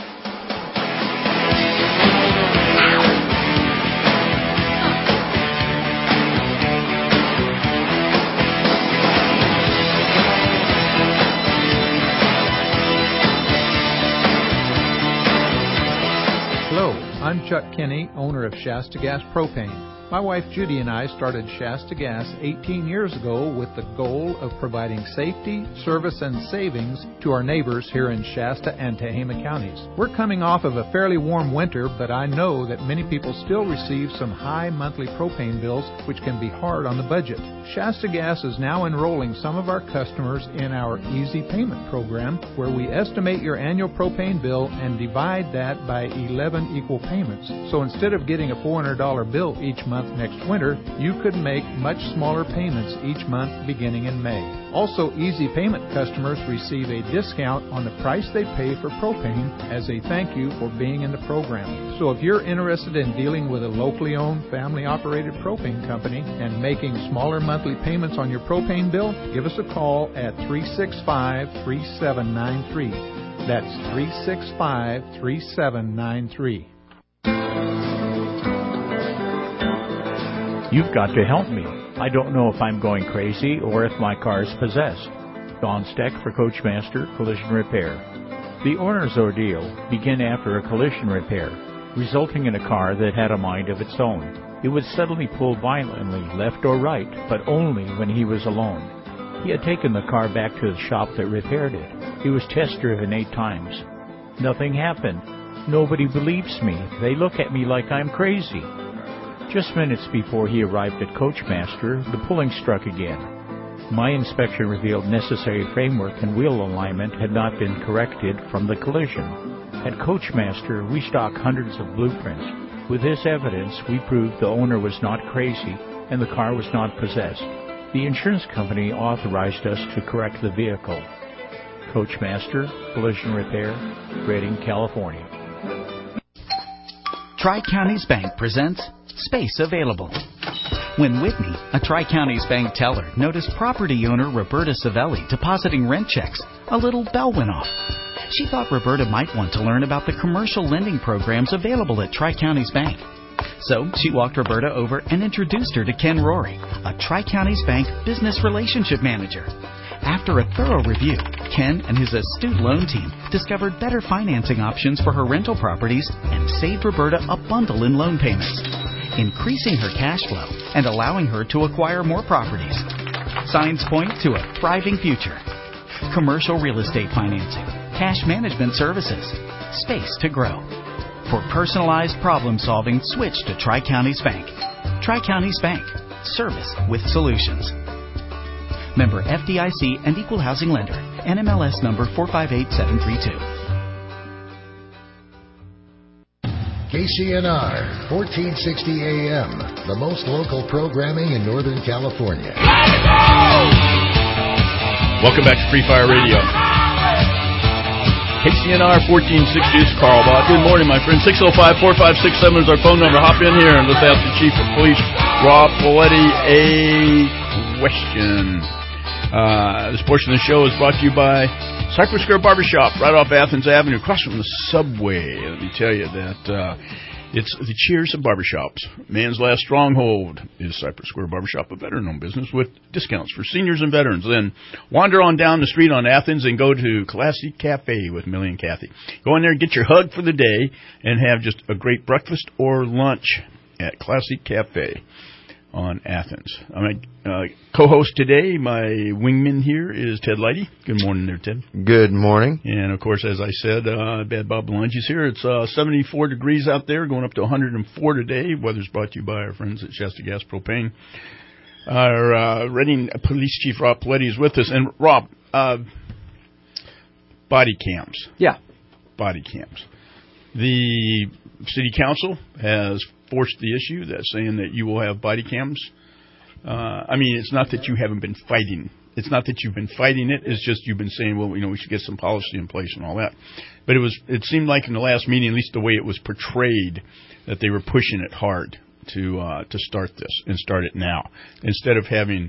Hello, I'm Chuck Kinney, owner of Shasta Gas Propane. My wife Judy and I started Shasta Gas 18 years ago with the goal of providing safety, service, and savings to our neighbors here in Shasta and Tehama counties. We're coming off of a fairly warm winter, but I know that many people still receive some high monthly propane bills, which can be hard on the budget. Shasta Gas is now enrolling some of our customers in our Easy Payment program, where we estimate your annual propane bill and divide that by 11 equal payments. So instead of getting a $400 bill each month next winter, you could make much smaller payments each month beginning in May. Also, Easy Payment customers receive a discount on the price they pay for propane as a thank you for being in the program. So if you're interested in dealing with a locally owned, family-operated propane company and making smaller monthly payments on your propane bill, give us a call at 365-3793. That's 365-3793. You've got to help me. I don't know if I'm going crazy or if my car is possessed. Don Steck for Coachmaster Collision Repair. The owner's ordeal began after a collision repair, resulting in a car that had a mind of its own. It would suddenly pull violently left or right, but only when he was alone. He had taken the car back to the shop that repaired it. He was test-driven 8 times. Nothing happened. Nobody believes me. They look at me like I'm crazy. Just minutes before he arrived at Coachmaster, the pulling struck again. My inspection revealed necessary framework and wheel alignment had not been corrected from the collision. At Coachmaster, we stock hundreds of blueprints. With this evidence, we proved the owner was not crazy and the car was not possessed. The insurance company authorized us to correct the vehicle. Coachmaster Collision Repair, Reading, California. Tri-Counties Bank presents Space Available. When Whitney, a Tri-Counties Bank teller, noticed property owner Roberta Savelli depositing rent checks, a little bell went off. She thought Roberta might want to learn about the commercial lending programs available at Tri-Counties Bank. So she walked Roberta over and introduced her to Ken Rory, a Tri-Counties Bank business relationship manager. After a thorough review, Ken and his astute loan team discovered better financing options for her rental properties and saved Roberta a bundle in loan payments, increasing her cash flow and allowing her to acquire more properties. Signs point to a thriving future. Commercial real estate financing, cash management services, space to grow. For personalized problem solving, switch to Tri-Counties Bank. Tri-Counties Bank. Service with solutions. Member FDIC and Equal Housing Lender. NMLS number 458732. KCNR, 1460 AM, the most local programming in Northern California. Welcome back to Free Fire Radio. KCNR 1460 is Carl Bott. Good morning, my friend. 605-4567 is our phone number. Hop in here and let's ask the Chief of Police, Rob Poletti, a question. This portion of the show is brought to you by Cypress Square Barbershop, right off Athens Avenue, across from the subway. Let me tell you that it's the cheers of barbershops. Man's last stronghold is Cypress Square Barbershop, a veteran-owned business with discounts for seniors and veterans. Then wander on down the street on Athens and go to Classic Cafe with Millie and Kathy. Go in there and get your hug for the day and have just a great breakfast or lunch at Classic Cafe on Athens. My co-host today, my wingman here, is Ted Leidy. Good morning there, Ted. Good morning. And, of course, as I said, Bad Bob Belange's here. It's 74 degrees out there, going up to 104 today. Weather's brought to you by our friends at Shasta Gas Propane. Our Reading Police Chief Rob Poletti is with us. And, Rob, body cams. Yeah. Body cams. The City Council has forced the issue that's saying that you will have body cams. I mean, it's not that you haven't been fighting. It's not that you've been fighting it. It's just you've been saying, well, we should get some policy in place and all that. But it seemed like in the last meeting, at least the way it was portrayed, that they were pushing it hard to start this and start it now. Instead of having,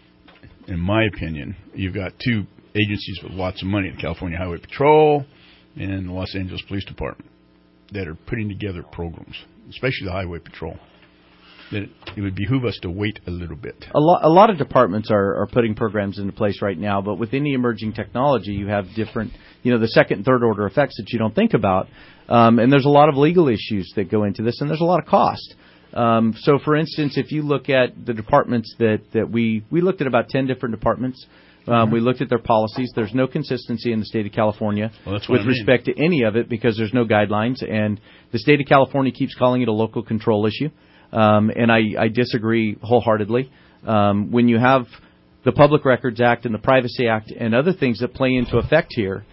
in my opinion, you've got two agencies with lots of money, the California Highway Patrol and the Los Angeles Police Department, that are putting together programs, especially the Highway Patrol. That it would behoove us to wait a little bit. A lot of departments are putting programs into place right now, but with any emerging technology, you have different, the second and third order effects that you don't think about. And there's a lot of legal issues that go into this, and there's a lot of cost. So, for instance, if you look at the departments that we looked at about 10 different departments. We looked at their policies. There's no consistency in the state of California with respect to any of it because there's no guidelines. And the state of California keeps calling it a local control issue. And I disagree wholeheartedly. When you have the Public Records Act and the Privacy Act and other things that play into effect here,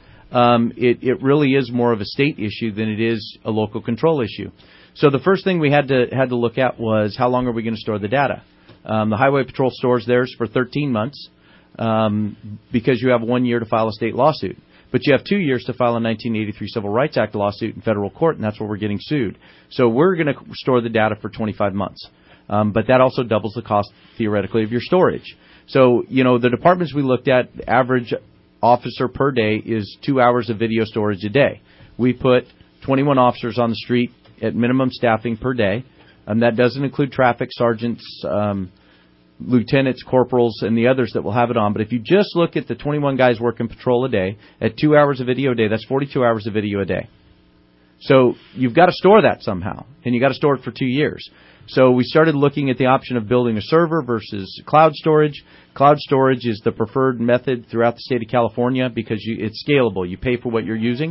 it really is more of a state issue than it is a local control issue. So the first thing we had to look at was how long are we going to store the data? The Highway Patrol stores theirs for 13 months. Because you have 1 year to file a state lawsuit. But you have 2 years to file a 1983 Civil Rights Act lawsuit in federal court, and that's where we're getting sued. So we're going to store the data for 25 months. But that also doubles the cost, theoretically, of your storage. So, the departments we looked at, the average officer per day is 2 hours of video storage a day. We put 21 officers on the street at minimum staffing per day. That doesn't include traffic sergeants, lieutenants, corporals, and the others that will have it on. But if you just look at the 21 guys working patrol a day, at 2 hours of video a day, that's 42 hours of video a day. So you've got to store that somehow, and you've got to store it for 2 years. So we started looking at the option of building a server versus cloud storage. Cloud storage is the preferred method throughout the state of California because it's scalable. You pay for what you're using.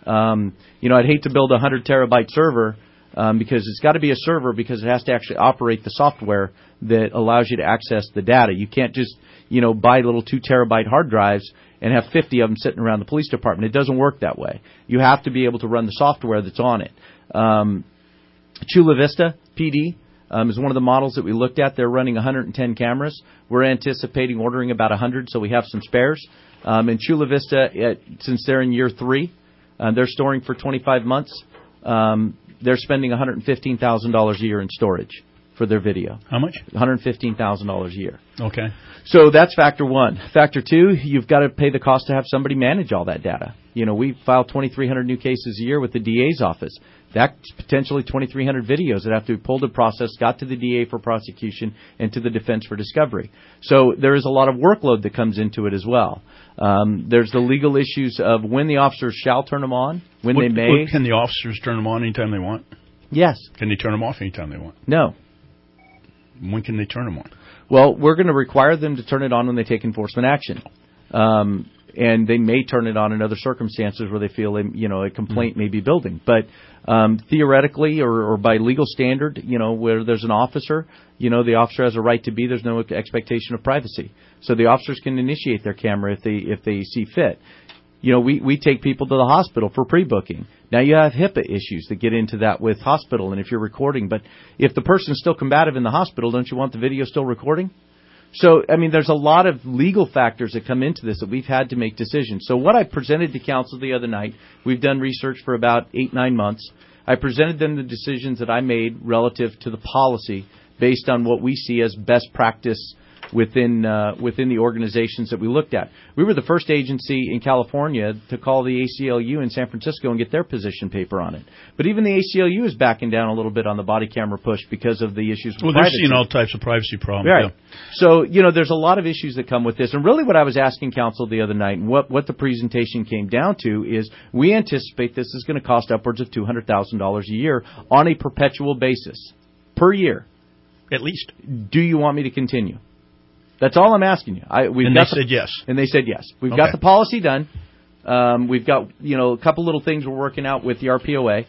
I'd hate to build a 100 terabyte server because it's got to be a server because it has to actually operate the software that allows you to access the data. You can't just, buy little 2 terabyte hard drives and have 50 of them sitting around the police department. It doesn't work that way. You have to be able to run the software that's on it. Chula Vista PD is one of the models that we looked at. They're running 110 cameras. We're anticipating ordering about 100, so we have some spares. And Chula Vista, since they're in year 3, they're storing for 25 months. They're spending $115,000 a year in storage for their video. How much? $115,000 a year. Okay. So that's factor one. Factor two, you've got to pay the cost to have somebody manage all that data. We file 2,300 new cases a year with the DA's office. That's potentially 2,300 videos that have to be pulled and processed, got to the DA for prosecution, and to the defense for discovery. So there is a lot of workload that comes into it as well. There's the legal issues of when the officers shall turn them on, when they may. Can the officers turn them on anytime they want? Yes. Can they turn them off anytime they want? No. when can they turn them on? Well, we're going to require them to turn it on when they take enforcement action. And they may turn it on in other circumstances where they feel, a complaint may be building. But theoretically or by legal standard, where there's an officer, the officer has a right to be. There's no expectation of privacy. So the officers can initiate their camera if they see fit. We take people to the hospital for pre-booking. Now, you have HIPAA issues that get into that with hospital and if you're recording. But if the person's still combative in the hospital, don't you want the video still recording? So, there's a lot of legal factors that come into this that we've had to make decisions. So what I presented to council the other night, we've done research for about 8-9 months. I presented them the decisions that I made relative to the policy based on what we see as best practice within the organizations that we looked at. We were the first agency in California to call the ACLU in San Francisco and get their position paper on it. But even the ACLU is backing down a little bit on the body camera push because of the issues with privacy. They're seeing all types of privacy problems. Right. Yeah. So, there's a lot of issues that come with this. And really what I was asking council the other night and what the presentation came down to is we anticipate this is going to cost upwards of $200,000 a year on a perpetual basis per year. At least. Do you want me to continue? That's all I'm asking you. They said yes. And they said yes. We've got the policy done. We've got, a couple little things we're working out with the RPOA.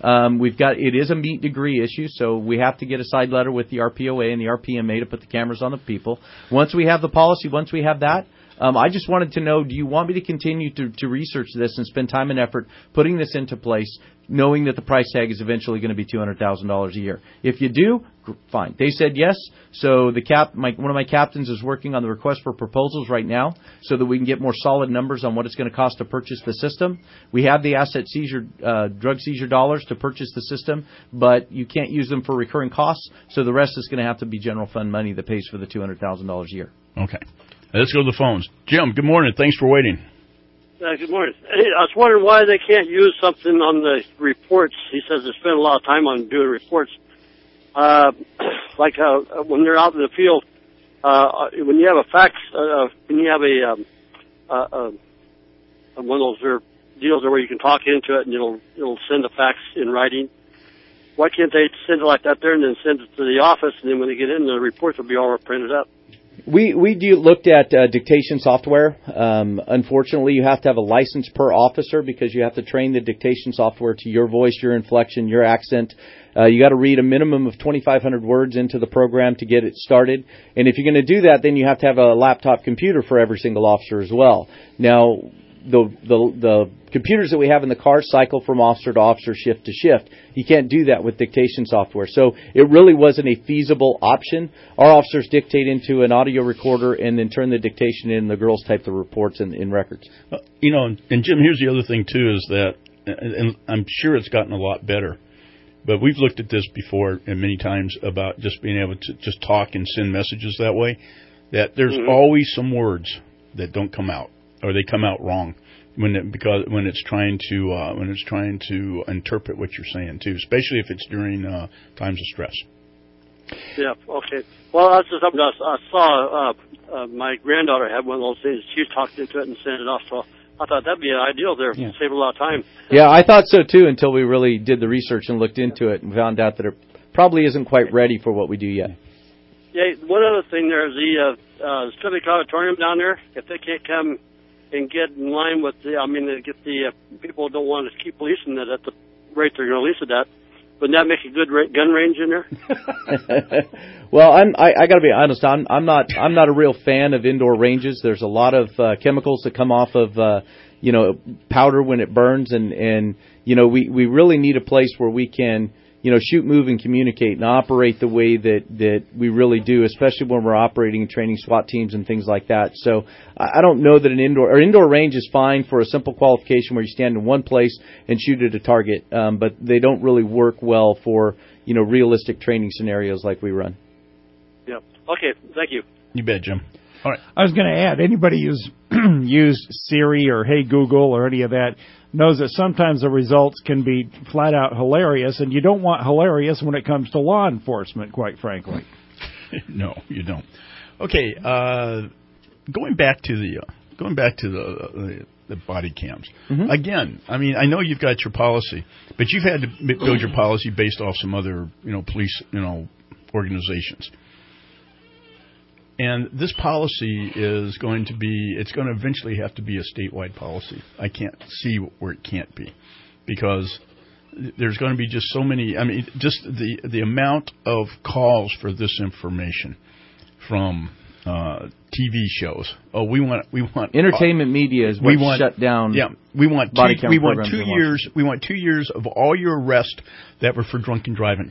It is a meet degree issue, so we have to get a side letter with the RPOA and the RPMA to put the cameras on the people. Once we have the policy, once we have that, I just wanted to know, do you want me to continue to research this and spend time and effort putting this into place, knowing that the price tag is eventually going to be $200,000 a year? If you do, fine. They said yes. So one of my captains is working on the request for proposals right now so that we can get more solid numbers on what it's going to cost to purchase the system. We have the asset seizure, drug seizure dollars to purchase the system, but you can't use them for recurring costs. So the rest is going to have to be general fund money that pays for the $200,000 a year. Okay. Let's go to the phones. Jim, good morning. Thanks for waiting. Good morning. Hey, I was wondering why they can't use something on the reports. He says they spend a lot of time on doing reports. Like when they're out in the field, when you have a fax, when you have one of those deals where you can talk into it and it'll send a fax in writing. Why can't they send it like that there and then send it to the office, and then when they get in, the reports will be all printed up? We looked at dictation software. Unfortunately, you have to have a license per officer because you have to train the dictation software to your voice, your inflection, your accent. You got to read a minimum of 2,500 words into the program to get it started. And if you're going to do that, then you have to have a laptop computer for every single officer as well. Now, the computers that we have in the car cycle from officer to officer, shift to shift. You can't do that with dictation software. So it really wasn't a feasible option. Our officers dictate into an audio recorder and then turn the dictation in, and the girls type the reports in records. And Jim, here's the other thing, too, is that, and I'm sure it's gotten a lot better, but we've looked at this before and many times about just being able to just talk and send messages that way, that there's always some words that don't come out, or they come out wrong when it's trying to interpret what you're saying too, especially if it's during times of stress. Yeah. Okay. Well, that's just something I saw. My granddaughter had one of those things. She talked into it and sent it off. So I thought that'd be ideal there. Yeah. Save a lot of time. Yeah, I thought so too until we really did the research and looked into it and found out that it probably isn't quite ready for what we do yet. Yeah. One other thing there is the Civic Auditorium down there. If they can't come and get in line with get the people who don't want to keep leasing it at the rate they're going to lease it at. Wouldn't that make a good gun range in there? Well, I got to be honest. I'm not a real fan of indoor ranges. There's a lot of chemicals that come off of powder when it burns, and we really need a place where we can shoot, move, and communicate and operate the way that we really do, especially when we're operating and training SWAT teams and things like that. So I don't know that an indoor range is fine for a simple qualification where you stand in one place and shoot at a target, but they don't really work well for realistic training scenarios like we run. Yeah. Okay. Thank you. You bet, Jim. All right. I was going to add, anybody who's used Siri or Hey Google or any of that knows that sometimes the results can be flat out hilarious, and you don't want hilarious when it comes to law enforcement, quite frankly. No, you don't. Okay, going back to the body cams. Mm-hmm. Again, I know you've got your policy, but you've had to build your policy based off some other police organizations. And this policy is going to be, it's going to eventually have to be a statewide policy. I can't see where it can't be, because there's going to be just so many, I mean, just the amount of calls for this information from TV shows. Oh, we want entertainment media is what shut down. Yeah, we want 2 years. We want 2 years of all your arrests that were for drunken driving,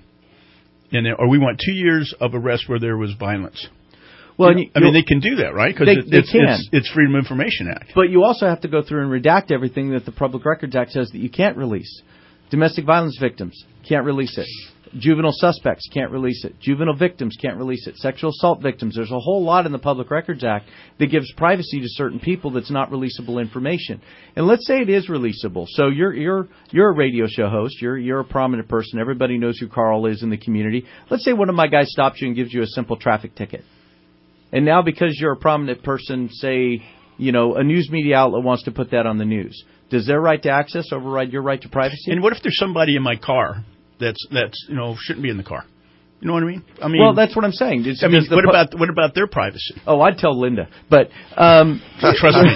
or we want 2 years of arrests where there was violence. Well, I mean, they can do that, right? Because it's Freedom of Information Act. But you also have to go through and redact everything that the Public Records Act says that you can't release. Domestic violence victims can't release it. Juvenile suspects can't release it. Juvenile victims can't release it. Sexual assault victims. There's a whole lot in the Public Records Act that gives privacy to certain people that's not releasable information. And let's say it is releasable. So you're a radio show host. You're a prominent person. Everybody knows who Carl is in the community. Let's say one of my guys stops you and gives you a simple traffic ticket. And now because you're a prominent person, say, a news media outlet wants to put that on the news. Does their right to access override your right to privacy? And what if there's somebody in my car that's shouldn't be in the car? You know what I mean? Well, that's what I'm saying. What about their privacy? Oh, I'd tell Linda, but trust me.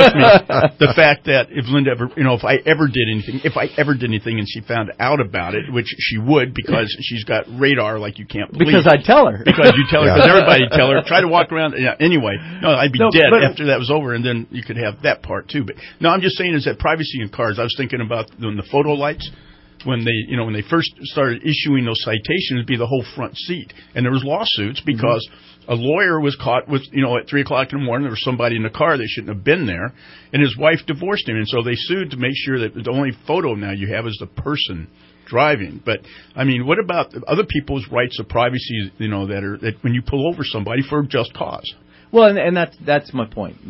The fact that if Linda ever, if I ever did anything, and she found out about it, which she would, because she's got radar like you can't believe. Because I'd tell her. Because you tell her. Because everybody tell her. Try to walk around. Yeah, anyway, no, I'd be dead after that was over, and then you could have that part too. But no, I'm just saying is that privacy in cars. I was thinking about when the photo lights. When they first started issuing those citations, it'd be the whole front seat, and there was lawsuits because a lawyer was caught with at 3:00 in the morning there was somebody in the car that shouldn't have been there, and his wife divorced him, and so they sued to make sure that the only photo now you have is the person driving. But I mean, what about other people's rights of privacy? That when you pull over somebody for just cause. Well, and that's my point.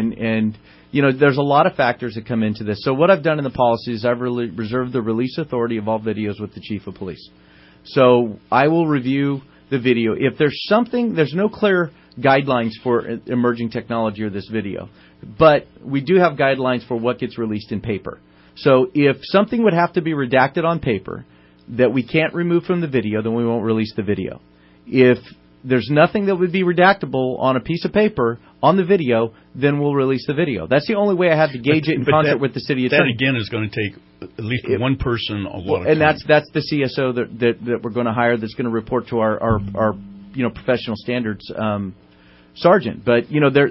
There's a lot of factors that come into this. So what I've done in the policy is I've reserved the release authority of all videos with the chief of police. So I will review the video. If there's no clear guidelines for emerging technology or this video, but we do have guidelines for what gets released in paper. So if something would have to be redacted on paper that we can't remove from the video, then we won't release the video. If there's nothing that would be redactable on a piece of paper on the video, then we'll release the video. That's the only way I have to gauge it in concert with the city attorney. That, again, is going to take at least one person a lot of time. And that's the CSO that we're going to hire that's going to report to our professional standards sergeant. But,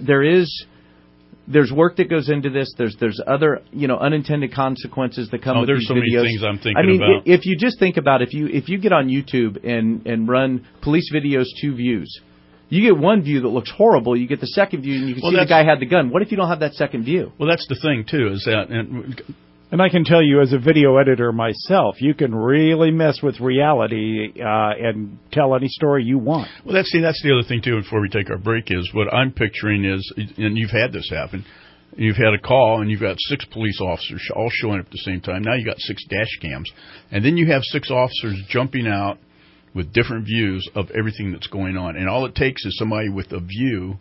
there's work that goes into this. There's other, unintended consequences that come with these videos. There's so many things I'm thinking about. If you just think about if you get on YouTube and run police videos 2 views, you get one view that looks horrible. You get the second view and you can see the guy had the gun. What if you don't have that second view? Well, that's the thing too. Is that and I can tell you as a video editor myself, you can really mess with reality and tell any story you want. Well, that's the other thing, too, before we take our break, is what I'm picturing is, and you've had this happen, you've had a call and you've got 6 police officers all showing up at the same time. Now you've got 6 dash cams. And then you have 6 officers jumping out with different views of everything that's going on. And all it takes is somebody with a view,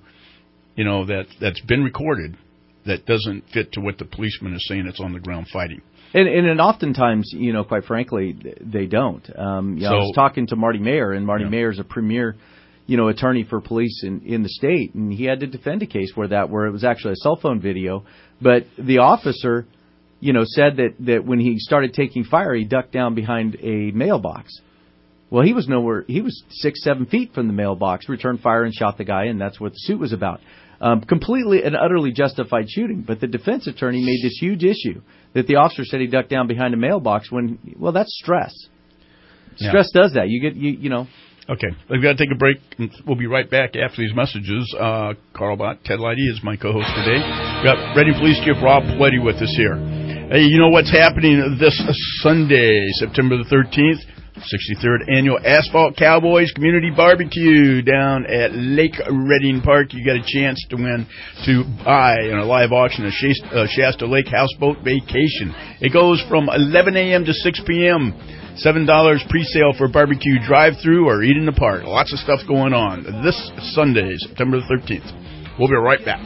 that's been recorded, that doesn't fit to what the policeman is saying that's on the ground fighting. And oftentimes, quite frankly, they don't. I was talking to Marty Mayer, and Marty Mayer is a premier, attorney for police in the state, and he had to defend a case where it was actually a cell phone video, but the officer, said that when he started taking fire, he ducked down behind a mailbox. Well, he was 6-7 feet from the mailbox, returned fire and shot the guy, and that's what the suit was about. Completely and utterly justified shooting, but the defense attorney made this huge issue that the officer said he ducked down behind a mailbox well, that's stress. Stress does that. Okay, we've got to take a break, and we'll be right back after these messages. Carl Bott, Ted Leidy is my co-host today. We've got Reading Police Chief Rob Pleddy with us here. Hey, you know what's happening this Sunday, September the 13th? 63rd Annual Asphalt Cowboys Community Barbecue down at Lake Reading Park. You got a chance to buy in a live auction a Shasta Lake houseboat vacation. It goes from 11 a.m. to 6 p.m. $7 pre-sale for barbecue drive-through or eat in the park. Lots of stuff going on this Sunday, September the 13th. We'll be right back.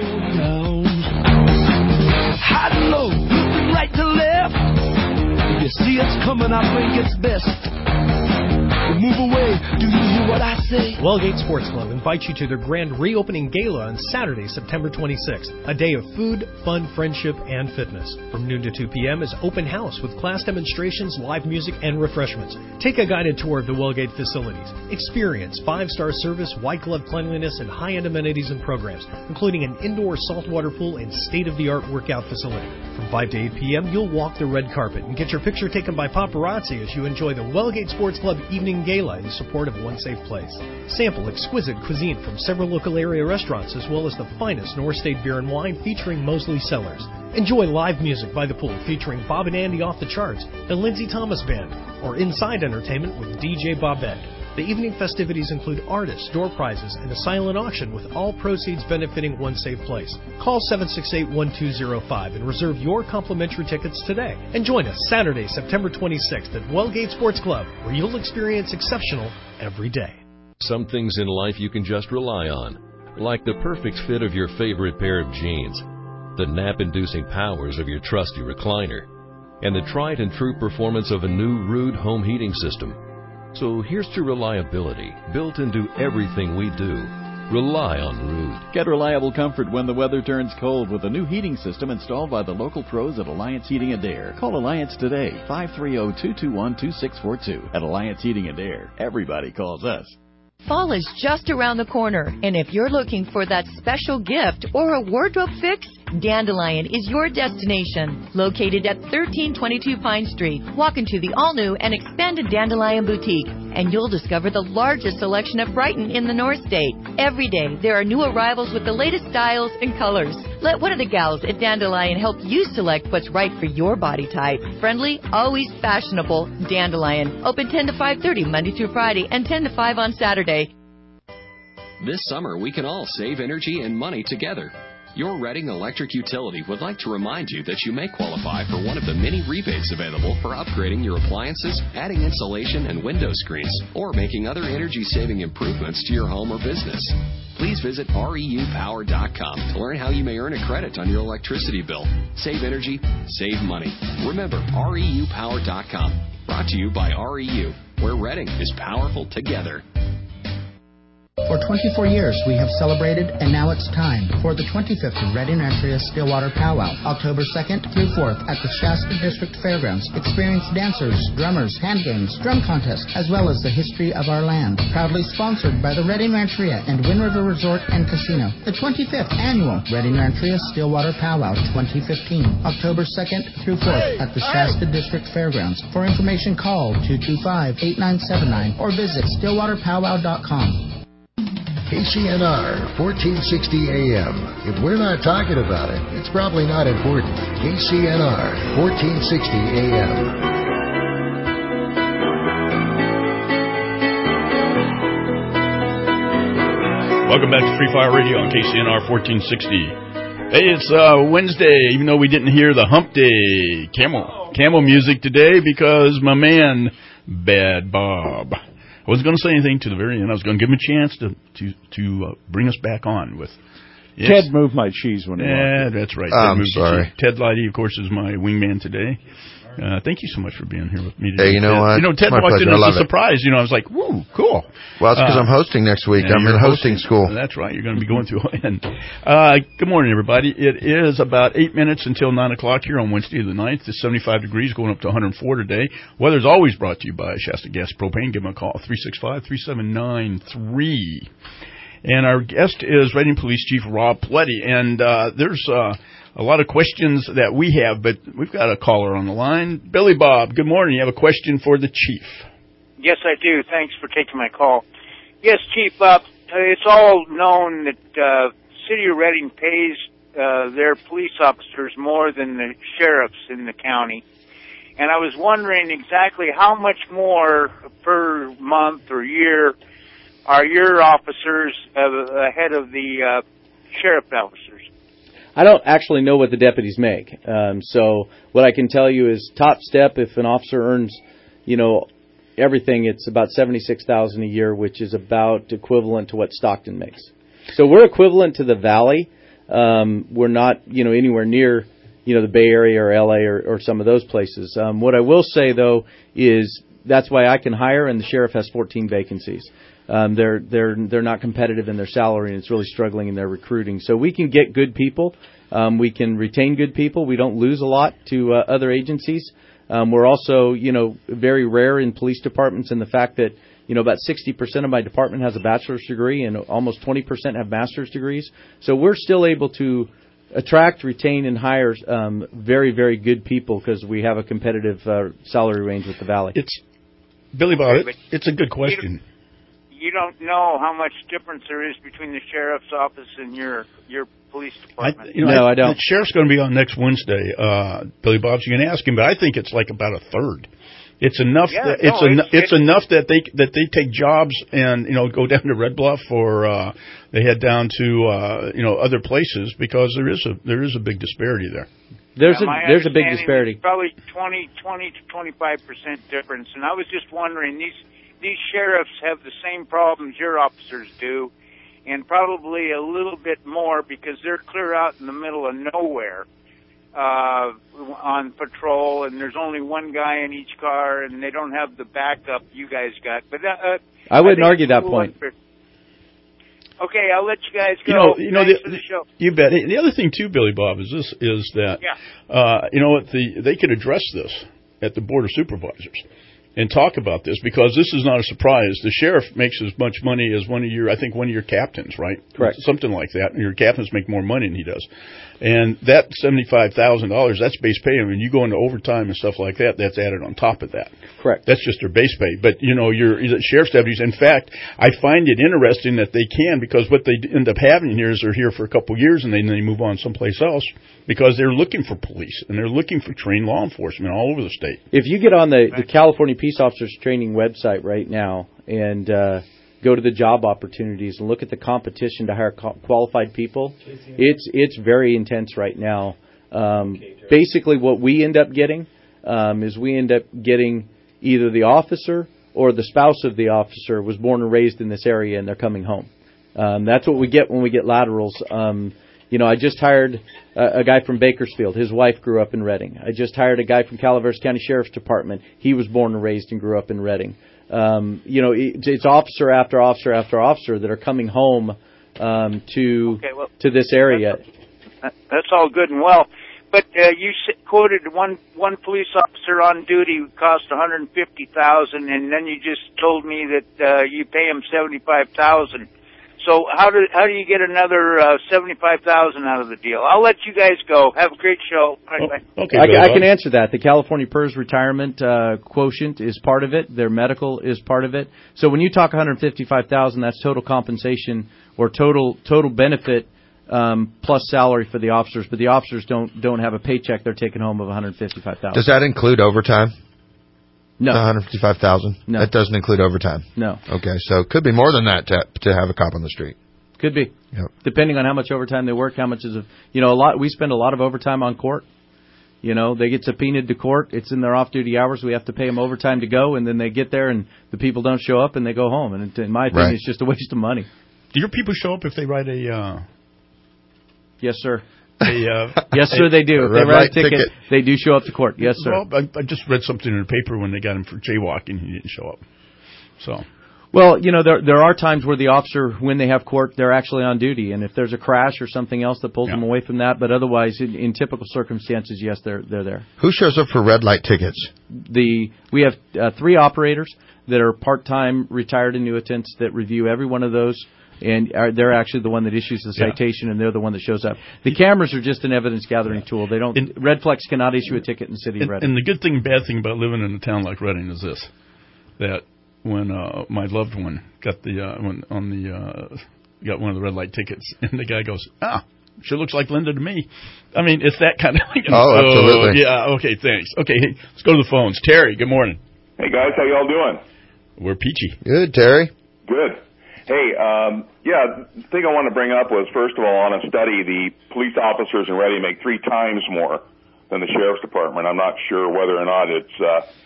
High and low, looking right to left. You see it's coming, I think it's best. Move away, do you hear what I say? say? Wellgate Sports Club invites you to their grand reopening gala on Saturday, September 26th. A day of food, fun, friendship, and fitness. From noon to 2 p.m. is open house with class demonstrations, live music, and refreshments. Take a guided tour of the Wellgate facilities. Experience 5-star service, white glove cleanliness, and high-end amenities and programs, including an indoor saltwater pool and state-of-the-art workout facility. From 5 to 8 p.m., you'll walk the red carpet and get your picture taken by paparazzi as you enjoy the Wellgate Sports Club Evening Gala in support of One Safe Place. Sample exquisite cuisine from several local area restaurants as well as the finest North State beer and wine featuring Mosley Cellars. Enjoy live music by the pool featuring Bob and Andy Off the Charts, the Lindsey Thomas Band, or inside entertainment with DJ Bobette. The evening festivities include artists, door prizes, and a silent auction with all proceeds benefiting One Safe Place. Call 768-1205 and reserve your complimentary tickets today. And join us Saturday, September 26th at Wellgate Sports Club, where you'll experience exceptional every day. Some things in life you can just rely on, like the perfect fit of your favorite pair of jeans, the nap-inducing powers of your trusty recliner, and the tried and true performance of a new Ruud home heating system. So here's to reliability built into everything we do. Rely on Ruud. Get reliable comfort when the weather turns cold with a new heating system installed by the local pros at Alliance Heating and Air. Call Alliance today, 530-221-2642. At Alliance Heating and Air, everybody calls us. Fall is just around the corner, and if you're looking for that special gift or a wardrobe fix, Dandelion is your destination. Located at 1322 Pine Street, walk into the all-new and expanded Dandelion Boutique, and you'll discover the largest selection of Brighton in the North State. Every day, there are new arrivals with the latest styles and colors. Let one of the gals at Dandelion help you select what's right for your body type. Friendly, always fashionable, Dandelion. Open 10 to 5:30 Monday through Friday and 10 to 5 on Saturday. This summer, we can all save energy and money together. Your Reading Electric Utility would like to remind you that you may qualify for one of the many rebates available for upgrading your appliances, adding insulation and window screens, or making other energy-saving improvements to your home or business. Please visit REUpower.com to learn how you may earn a credit on your electricity bill. Save energy, save money. Remember, REUpower.com. Brought to you by REU, where Reading is powerful together. For 24 years, we have celebrated, and now it's time for the 25th Reading Rancheria Stillwater Powwow, October 2nd through 4th at the Shasta District Fairgrounds. Experience dancers, drummers, hand games, drum contests, as well as the history of our land. Proudly sponsored by the Reading Rancheria and Wind River Resort and Casino. The 25th Annual Reading Rancheria Stillwater Powwow 2015, October 2nd through 4th at the Shasta District Fairgrounds. For information, call 225-8979 or visit stillwaterpowwow.com. KCNR 1460 AM. If we're not talking about it, it's probably not important. KCNR 1460 AM. Welcome back to Free Fire Radio on KCNR 1460. Hey, it's Wednesday, even though we didn't hear the Hump Day camel music today because my man, Bad Bob. I wasn't going to say anything to the very end. I was going to give him a chance to bring us back on with. Yes. Ted moved my cheese when he walked. Yeah, that's right. I'm sorry. Ted Leidy, of course, is my wingman today. Thank you so much for being here with me today. Hey, you know what? Ted walked in as a surprise. I was like, woo, cool. Well, it's because I'm hosting next week. I'm in hosting school. That's right. You're going to be going through. Good morning, everybody. It is about 8 minutes until 9 o'clock here on Wednesday the 9th. It's 75 degrees, going up to 104 today. Weather's always brought to you by Shasta Gas Propane. Give them a call, 365-3793. And our guest is Reading Police Chief Rob Pletty. And there's a lot of questions that we have, but we've got a caller on the line. Billy Bob, good morning. You have a question for the chief. Yes, I do. Thanks for taking my call. Yes, Chief, it's all known that City of Reading pays their police officers more than the sheriffs in the county. And I was wondering exactly how much more per month or year are your officers ahead of the sheriff officers? I don't actually know what the deputies make. So what I can tell you is top step, if an officer earns, everything, it's about $76,000 a year, which is about equivalent to what Stockton makes. So we're equivalent to the Valley. We're not, anywhere near, the Bay Area or LA or some of those places. What I will say though is that's why I can hire, and the sheriff has 14 vacancies. They're not competitive in their salary, and it's really struggling in their recruiting. So we can get good people. We can retain good people. We don't lose a lot to other agencies. We're also, very rare in police departments in the fact that, about 60% of my department has a bachelor's degree and almost 20% have master's degrees. So we're still able to attract, retain, and hire very, very good people because we have a competitive salary range with the Valley. Billy Bob, it's a good question. You don't know how much difference there is between the sheriff's office and your police department. I don't. The sheriff's going to be on next Wednesday, Billy Bob. So you can ask him, but I think it's like about a third. It's enough. It's enough that they take jobs and go down to Red Bluff or they head down to other places because there is a big disparity there. There's a big disparity. Probably 20 to 25% difference, and I was just wondering these sheriffs have the same problems your officers do, and probably a little bit more because they're clear out in the middle of nowhere on patrol, and there's only one guy in each car, and they don't have the backup you guys got. But I wouldn't argue that point. Okay, I'll let you guys go. Thanks for the show. You bet. The other thing too, Billy Bob, is that they could address this at the Board of Supervisors and talk about this because this is not a surprise. The sheriff makes as much money as one of your captains, right? Correct. Something like that. Your captains make more money than he does. And that $75,000, that's base pay. I mean, you go into overtime and stuff like that, that's added on top of that. Correct. That's just their base pay. But, your sheriff's deputies, in fact, I find it interesting that they can because what they end up having here is they're here for a couple of years and then they move on someplace else because they're looking for police and they're looking for trained law enforcement all over the state. If you get on the California Peace Officers Training website right now and go to the job opportunities and look at the competition to hire qualified people, it's very intense right now. Basically, what we end up getting is we end up getting either the officer or the spouse of the officer was born and raised in this area and they're coming home. That's what we get when we get laterals. I just hired a guy from Bakersfield. His wife grew up in Redding. I just hired a guy from Calaveras County Sheriff's Department. He was born and raised and grew up in Redding. It's officer after officer after officer that are coming home to this area. That's all good and well, but you quoted one police officer on duty who cost $150,000, and then you just told me that you pay him $75,000. So how do you get another $75,000 out of the deal? I'll let you guys go. Have a great show. Okay, I can answer that. The California PERS retirement quotient is part of it. Their medical is part of it. So when you talk $155,000, that's total compensation or total benefit plus salary for the officers. But the officers don't have a paycheck they're taking home of $155,000. Does that include overtime? No. $155,000? No. That doesn't include overtime? No. Okay, so it could be more than that to have a cop on the street. Could be. Yep. Depending on how much overtime they work, how much is we spend a lot of overtime on court. They get subpoenaed to court. It's in their off-duty hours. We have to pay them overtime to go, and then they get there, and the people don't show up, and they go home. And in my opinion, It's just a waste of money. Do your people show up if they write a... Yes, sir. Yes, sir, they do. If they write a ticket, they do show up to court. Yes, sir. Well, I just read something in the paper when they got him for jaywalking. He didn't show up. So... Well, there are times where the officer, when they have court, they're actually on duty. And if there's a crash or something else that pulls them away from that, but otherwise, in typical circumstances, yes, they're there. Who shows up for red light tickets? We have 3 operators that are part-time retired annuitants that review every one of those. And they're actually the one that issues the citation, and they're the one that shows up. The cameras are just an evidence-gathering tool. They don't. Redflex cannot issue a ticket in the city of Redding. And the good thing and bad thing about living in a town like Redding is this: that when my loved one got got one of the red light tickets, and the guy goes, sure looks like Linda to me. I mean, it's that kind of. Oh, absolutely. Yeah. Okay. Thanks. Okay. Hey, let's go to the phones. Terry, good morning. Hey guys, how y'all doing? We're peachy. Good, Terry. Good. Hey, the thing I want to bring up was, first of all, on a study, the police officers in Redding make 3 times more than the sheriff's department. I'm not sure whether or not it's,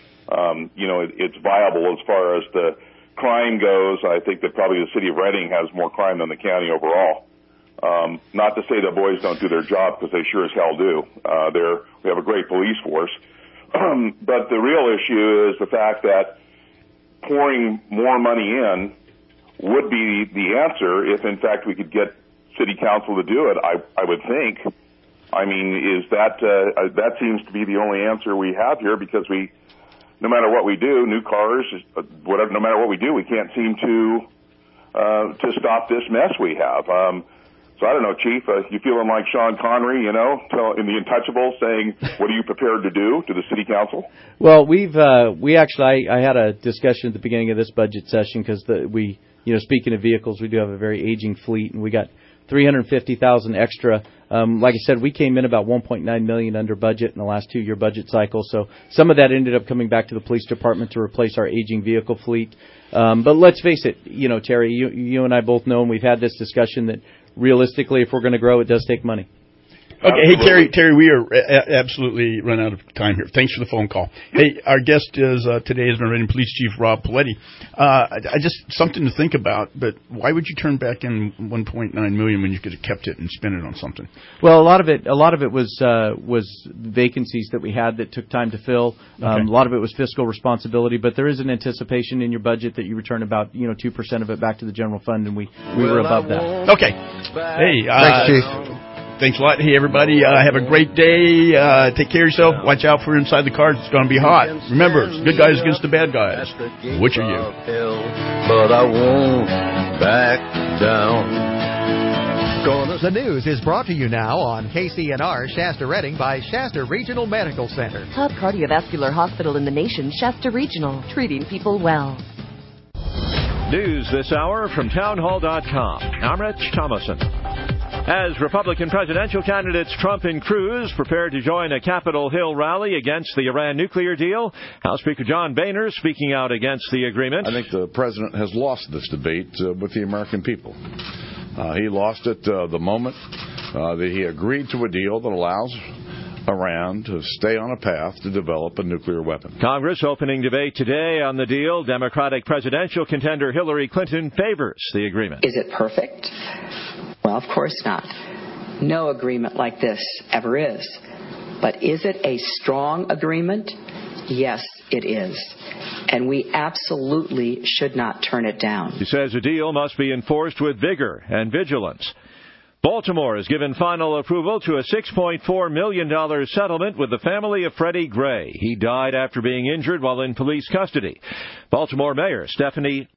it's viable as far as the crime goes. I think that probably the city of Redding has more crime than the county overall. Not to say the boys don't do their job, because they sure as hell do. We have a great police force. But the real issue is the fact that pouring more money in would be the answer if, in fact, we could get city council to do it. I would think. I mean, is that seems to be the only answer we have here, because no matter what we do, new cars, whatever, no matter what we do, we can't seem to stop this mess we have. So I don't know, Chief, you feeling like Sean Connery, in The Untouchables, saying, what are you prepared to do to the city council? Well, I had a discussion at the beginning of this budget session, because speaking of vehicles, we do have a very aging fleet, and we got $350,000 extra. Like I said, we came in about $1.9 million under budget in the last 2-year budget cycle. So some of that ended up coming back to the police department to replace our aging vehicle fleet. But let's face it, Terry, you and I both know, and we've had this discussion, that realistically, if we're going to grow, it does take money. Okay, hey, Terry, we are absolutely run out of time here. Thanks for the phone call. Hey, our guest today is Reading Police Chief Rob Paletti. Something to think about, but why would you turn back in $1.9 million when you could have kept it and spent it on something? Well, a lot of it was vacancies that we had that took time to fill. A lot of it was fiscal responsibility, but there is an anticipation in your budget that you return about 2% of it back to the general fund, and we were above that. Okay. Hey, thanks, Chief. Thanks a lot. Hey, everybody, have a great day. Take care of yourself. Watch out for inside the cars. It's going to be hot. Remember, it's good guys against the bad guys. Which are you? But I won't back down. The news is brought to you now on KCNR Shasta Redding by Shasta Regional Medical Center. Top cardiovascular hospital in the nation, Shasta Regional, treating people well. News this hour from townhall.com. I'm Rich Thomason. As Republican presidential candidates Trump and Cruz prepare to join a Capitol Hill rally against the Iran nuclear deal, House Speaker John Boehner speaking out against the agreement. I think the president has lost this debate with the American people. He lost it the moment that he agreed to a deal that allows Iran to stay on a path to develop a nuclear weapon. Congress opening debate today on the deal. Democratic presidential contender Hillary Clinton favors the agreement. Is it perfect? Well, of course not. No agreement like this ever is. But is it a strong agreement? Yes, it is. And we absolutely should not turn it down. He says a deal must be enforced with vigor and vigilance. Baltimore has given final approval to a $6.4 million settlement with the family of Freddie Gray. He died after being injured while in police custody. Baltimore Mayor Stephanie